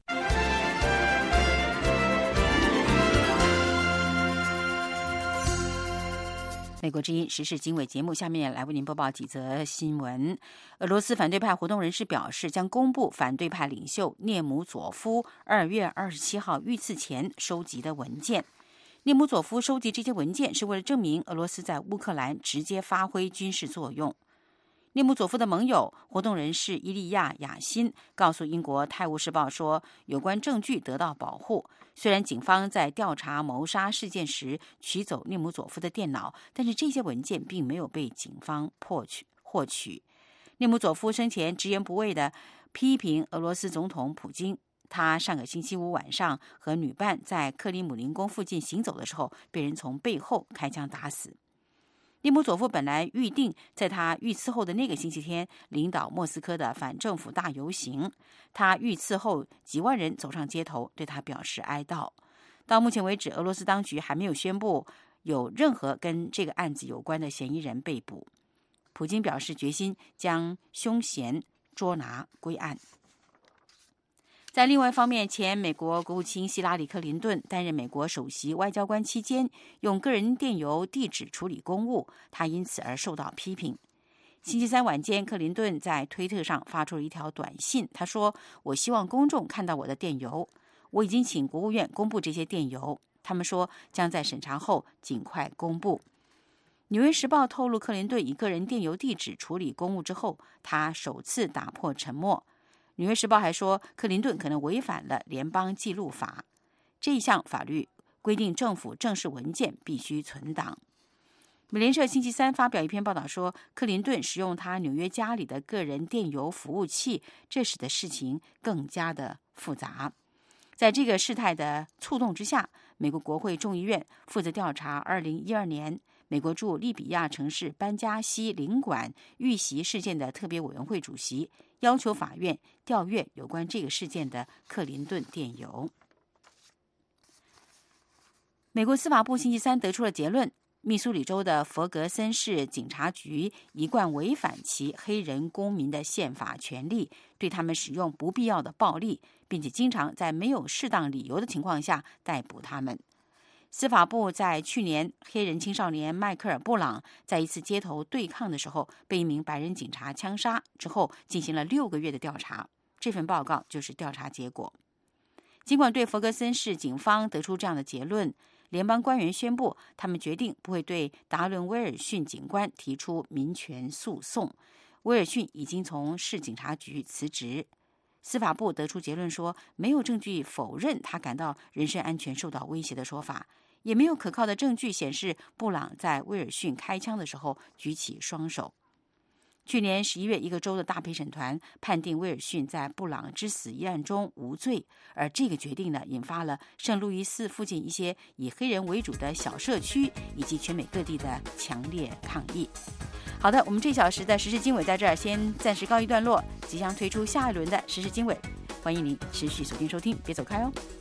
美国之音时事经纬节目，下面来为您播报几则新闻。俄罗斯反对派活动人士表示，将公布反对派领袖涅姆佐夫二月二十七号遇刺前收集的文件。涅姆佐夫收集这些文件是为了证明俄罗斯在乌克兰直接发挥军事作用。涅姆佐夫的盟友活动人士伊利亚·雅辛告诉英国《泰晤士报》说，有关证据得到保护。虽然警方在调查谋杀事件时取走涅姆佐夫的电脑，但是这些文件并没有被警方破取获取。涅姆佐夫生前直言不讳地批评俄罗斯总统普京。他上个星期五晚上和女伴在克里姆林宫附近行走的时候，被人从背后开枪打死。涅姆佐夫本来预定在他遇刺后的那个星期天领导莫斯科的反政府大游行。他遇刺后，几万人走上街头对他表示哀悼。到目前为止，俄罗斯当局还没有宣布有任何跟这个案子有关的嫌疑人被捕。普京表示决心将凶嫌捉拿归案。在另外一方面，前美国国务卿希拉里·克林顿担任美国首席外交官期间，用个人电邮地址处理公务，他因此而受到批评。星期三晚间，克林顿在推特上发出了一条短信，他说：“我希望公众看到我的电邮，我已经请国务院公布这些电邮，他们说将在审查后尽快公布。”《纽约时报》透露，克林顿以个人电邮地址处理公务之后，他首次打破沉默。《纽约时报》还说，克林顿可能违反了联邦记录法，这一项法律规定政府正式文件必须存档。美联社星期三发表一篇报道说，克林顿使用他纽约家里的个人电邮服务器，这使得事情更加的复杂。在这个事态的触动之下，美国国会众议院负责调查二零一二年美国驻利比亚城市班加西领馆遇袭事件的特别委员会主席要求法院调阅有关这个事件的克林顿电邮。美国司法部星期三得出了结论，密苏里州的弗格森市警察局一贯违反其黑人公民的宪法权利，对他们使用不必要的暴力，并且经常在没有适当理由的情况下逮捕他们。司法部在去年黑人青少年迈克尔·布朗在一次街头对抗的时候被一名白人警察枪杀之后进行了六个月的调查，这份报告就是调查结果。尽管对弗格森市警方得出这样的结论， 联邦官员宣布，他们决定不会对达伦·威尔逊警官提出民权诉讼。威尔逊已经从市警察局辞职。司法部得出结论说，没有证据否认他感到人身安全受到威胁的说法，也没有可靠的证据显示布朗在威尔逊开枪的时候举起双手。去年十一月，一个州的大陪审团判定威尔逊在布朗之死一案中无罪，而这个决定呢，引发了圣路易斯附近一些以黑人为主的小社区以及全美各地的强烈抗议。好的，我们这小时的时事经纬在这儿先暂时告一段落，即将推出下一轮的时事经纬，欢迎您持续锁定收听，别走开哦。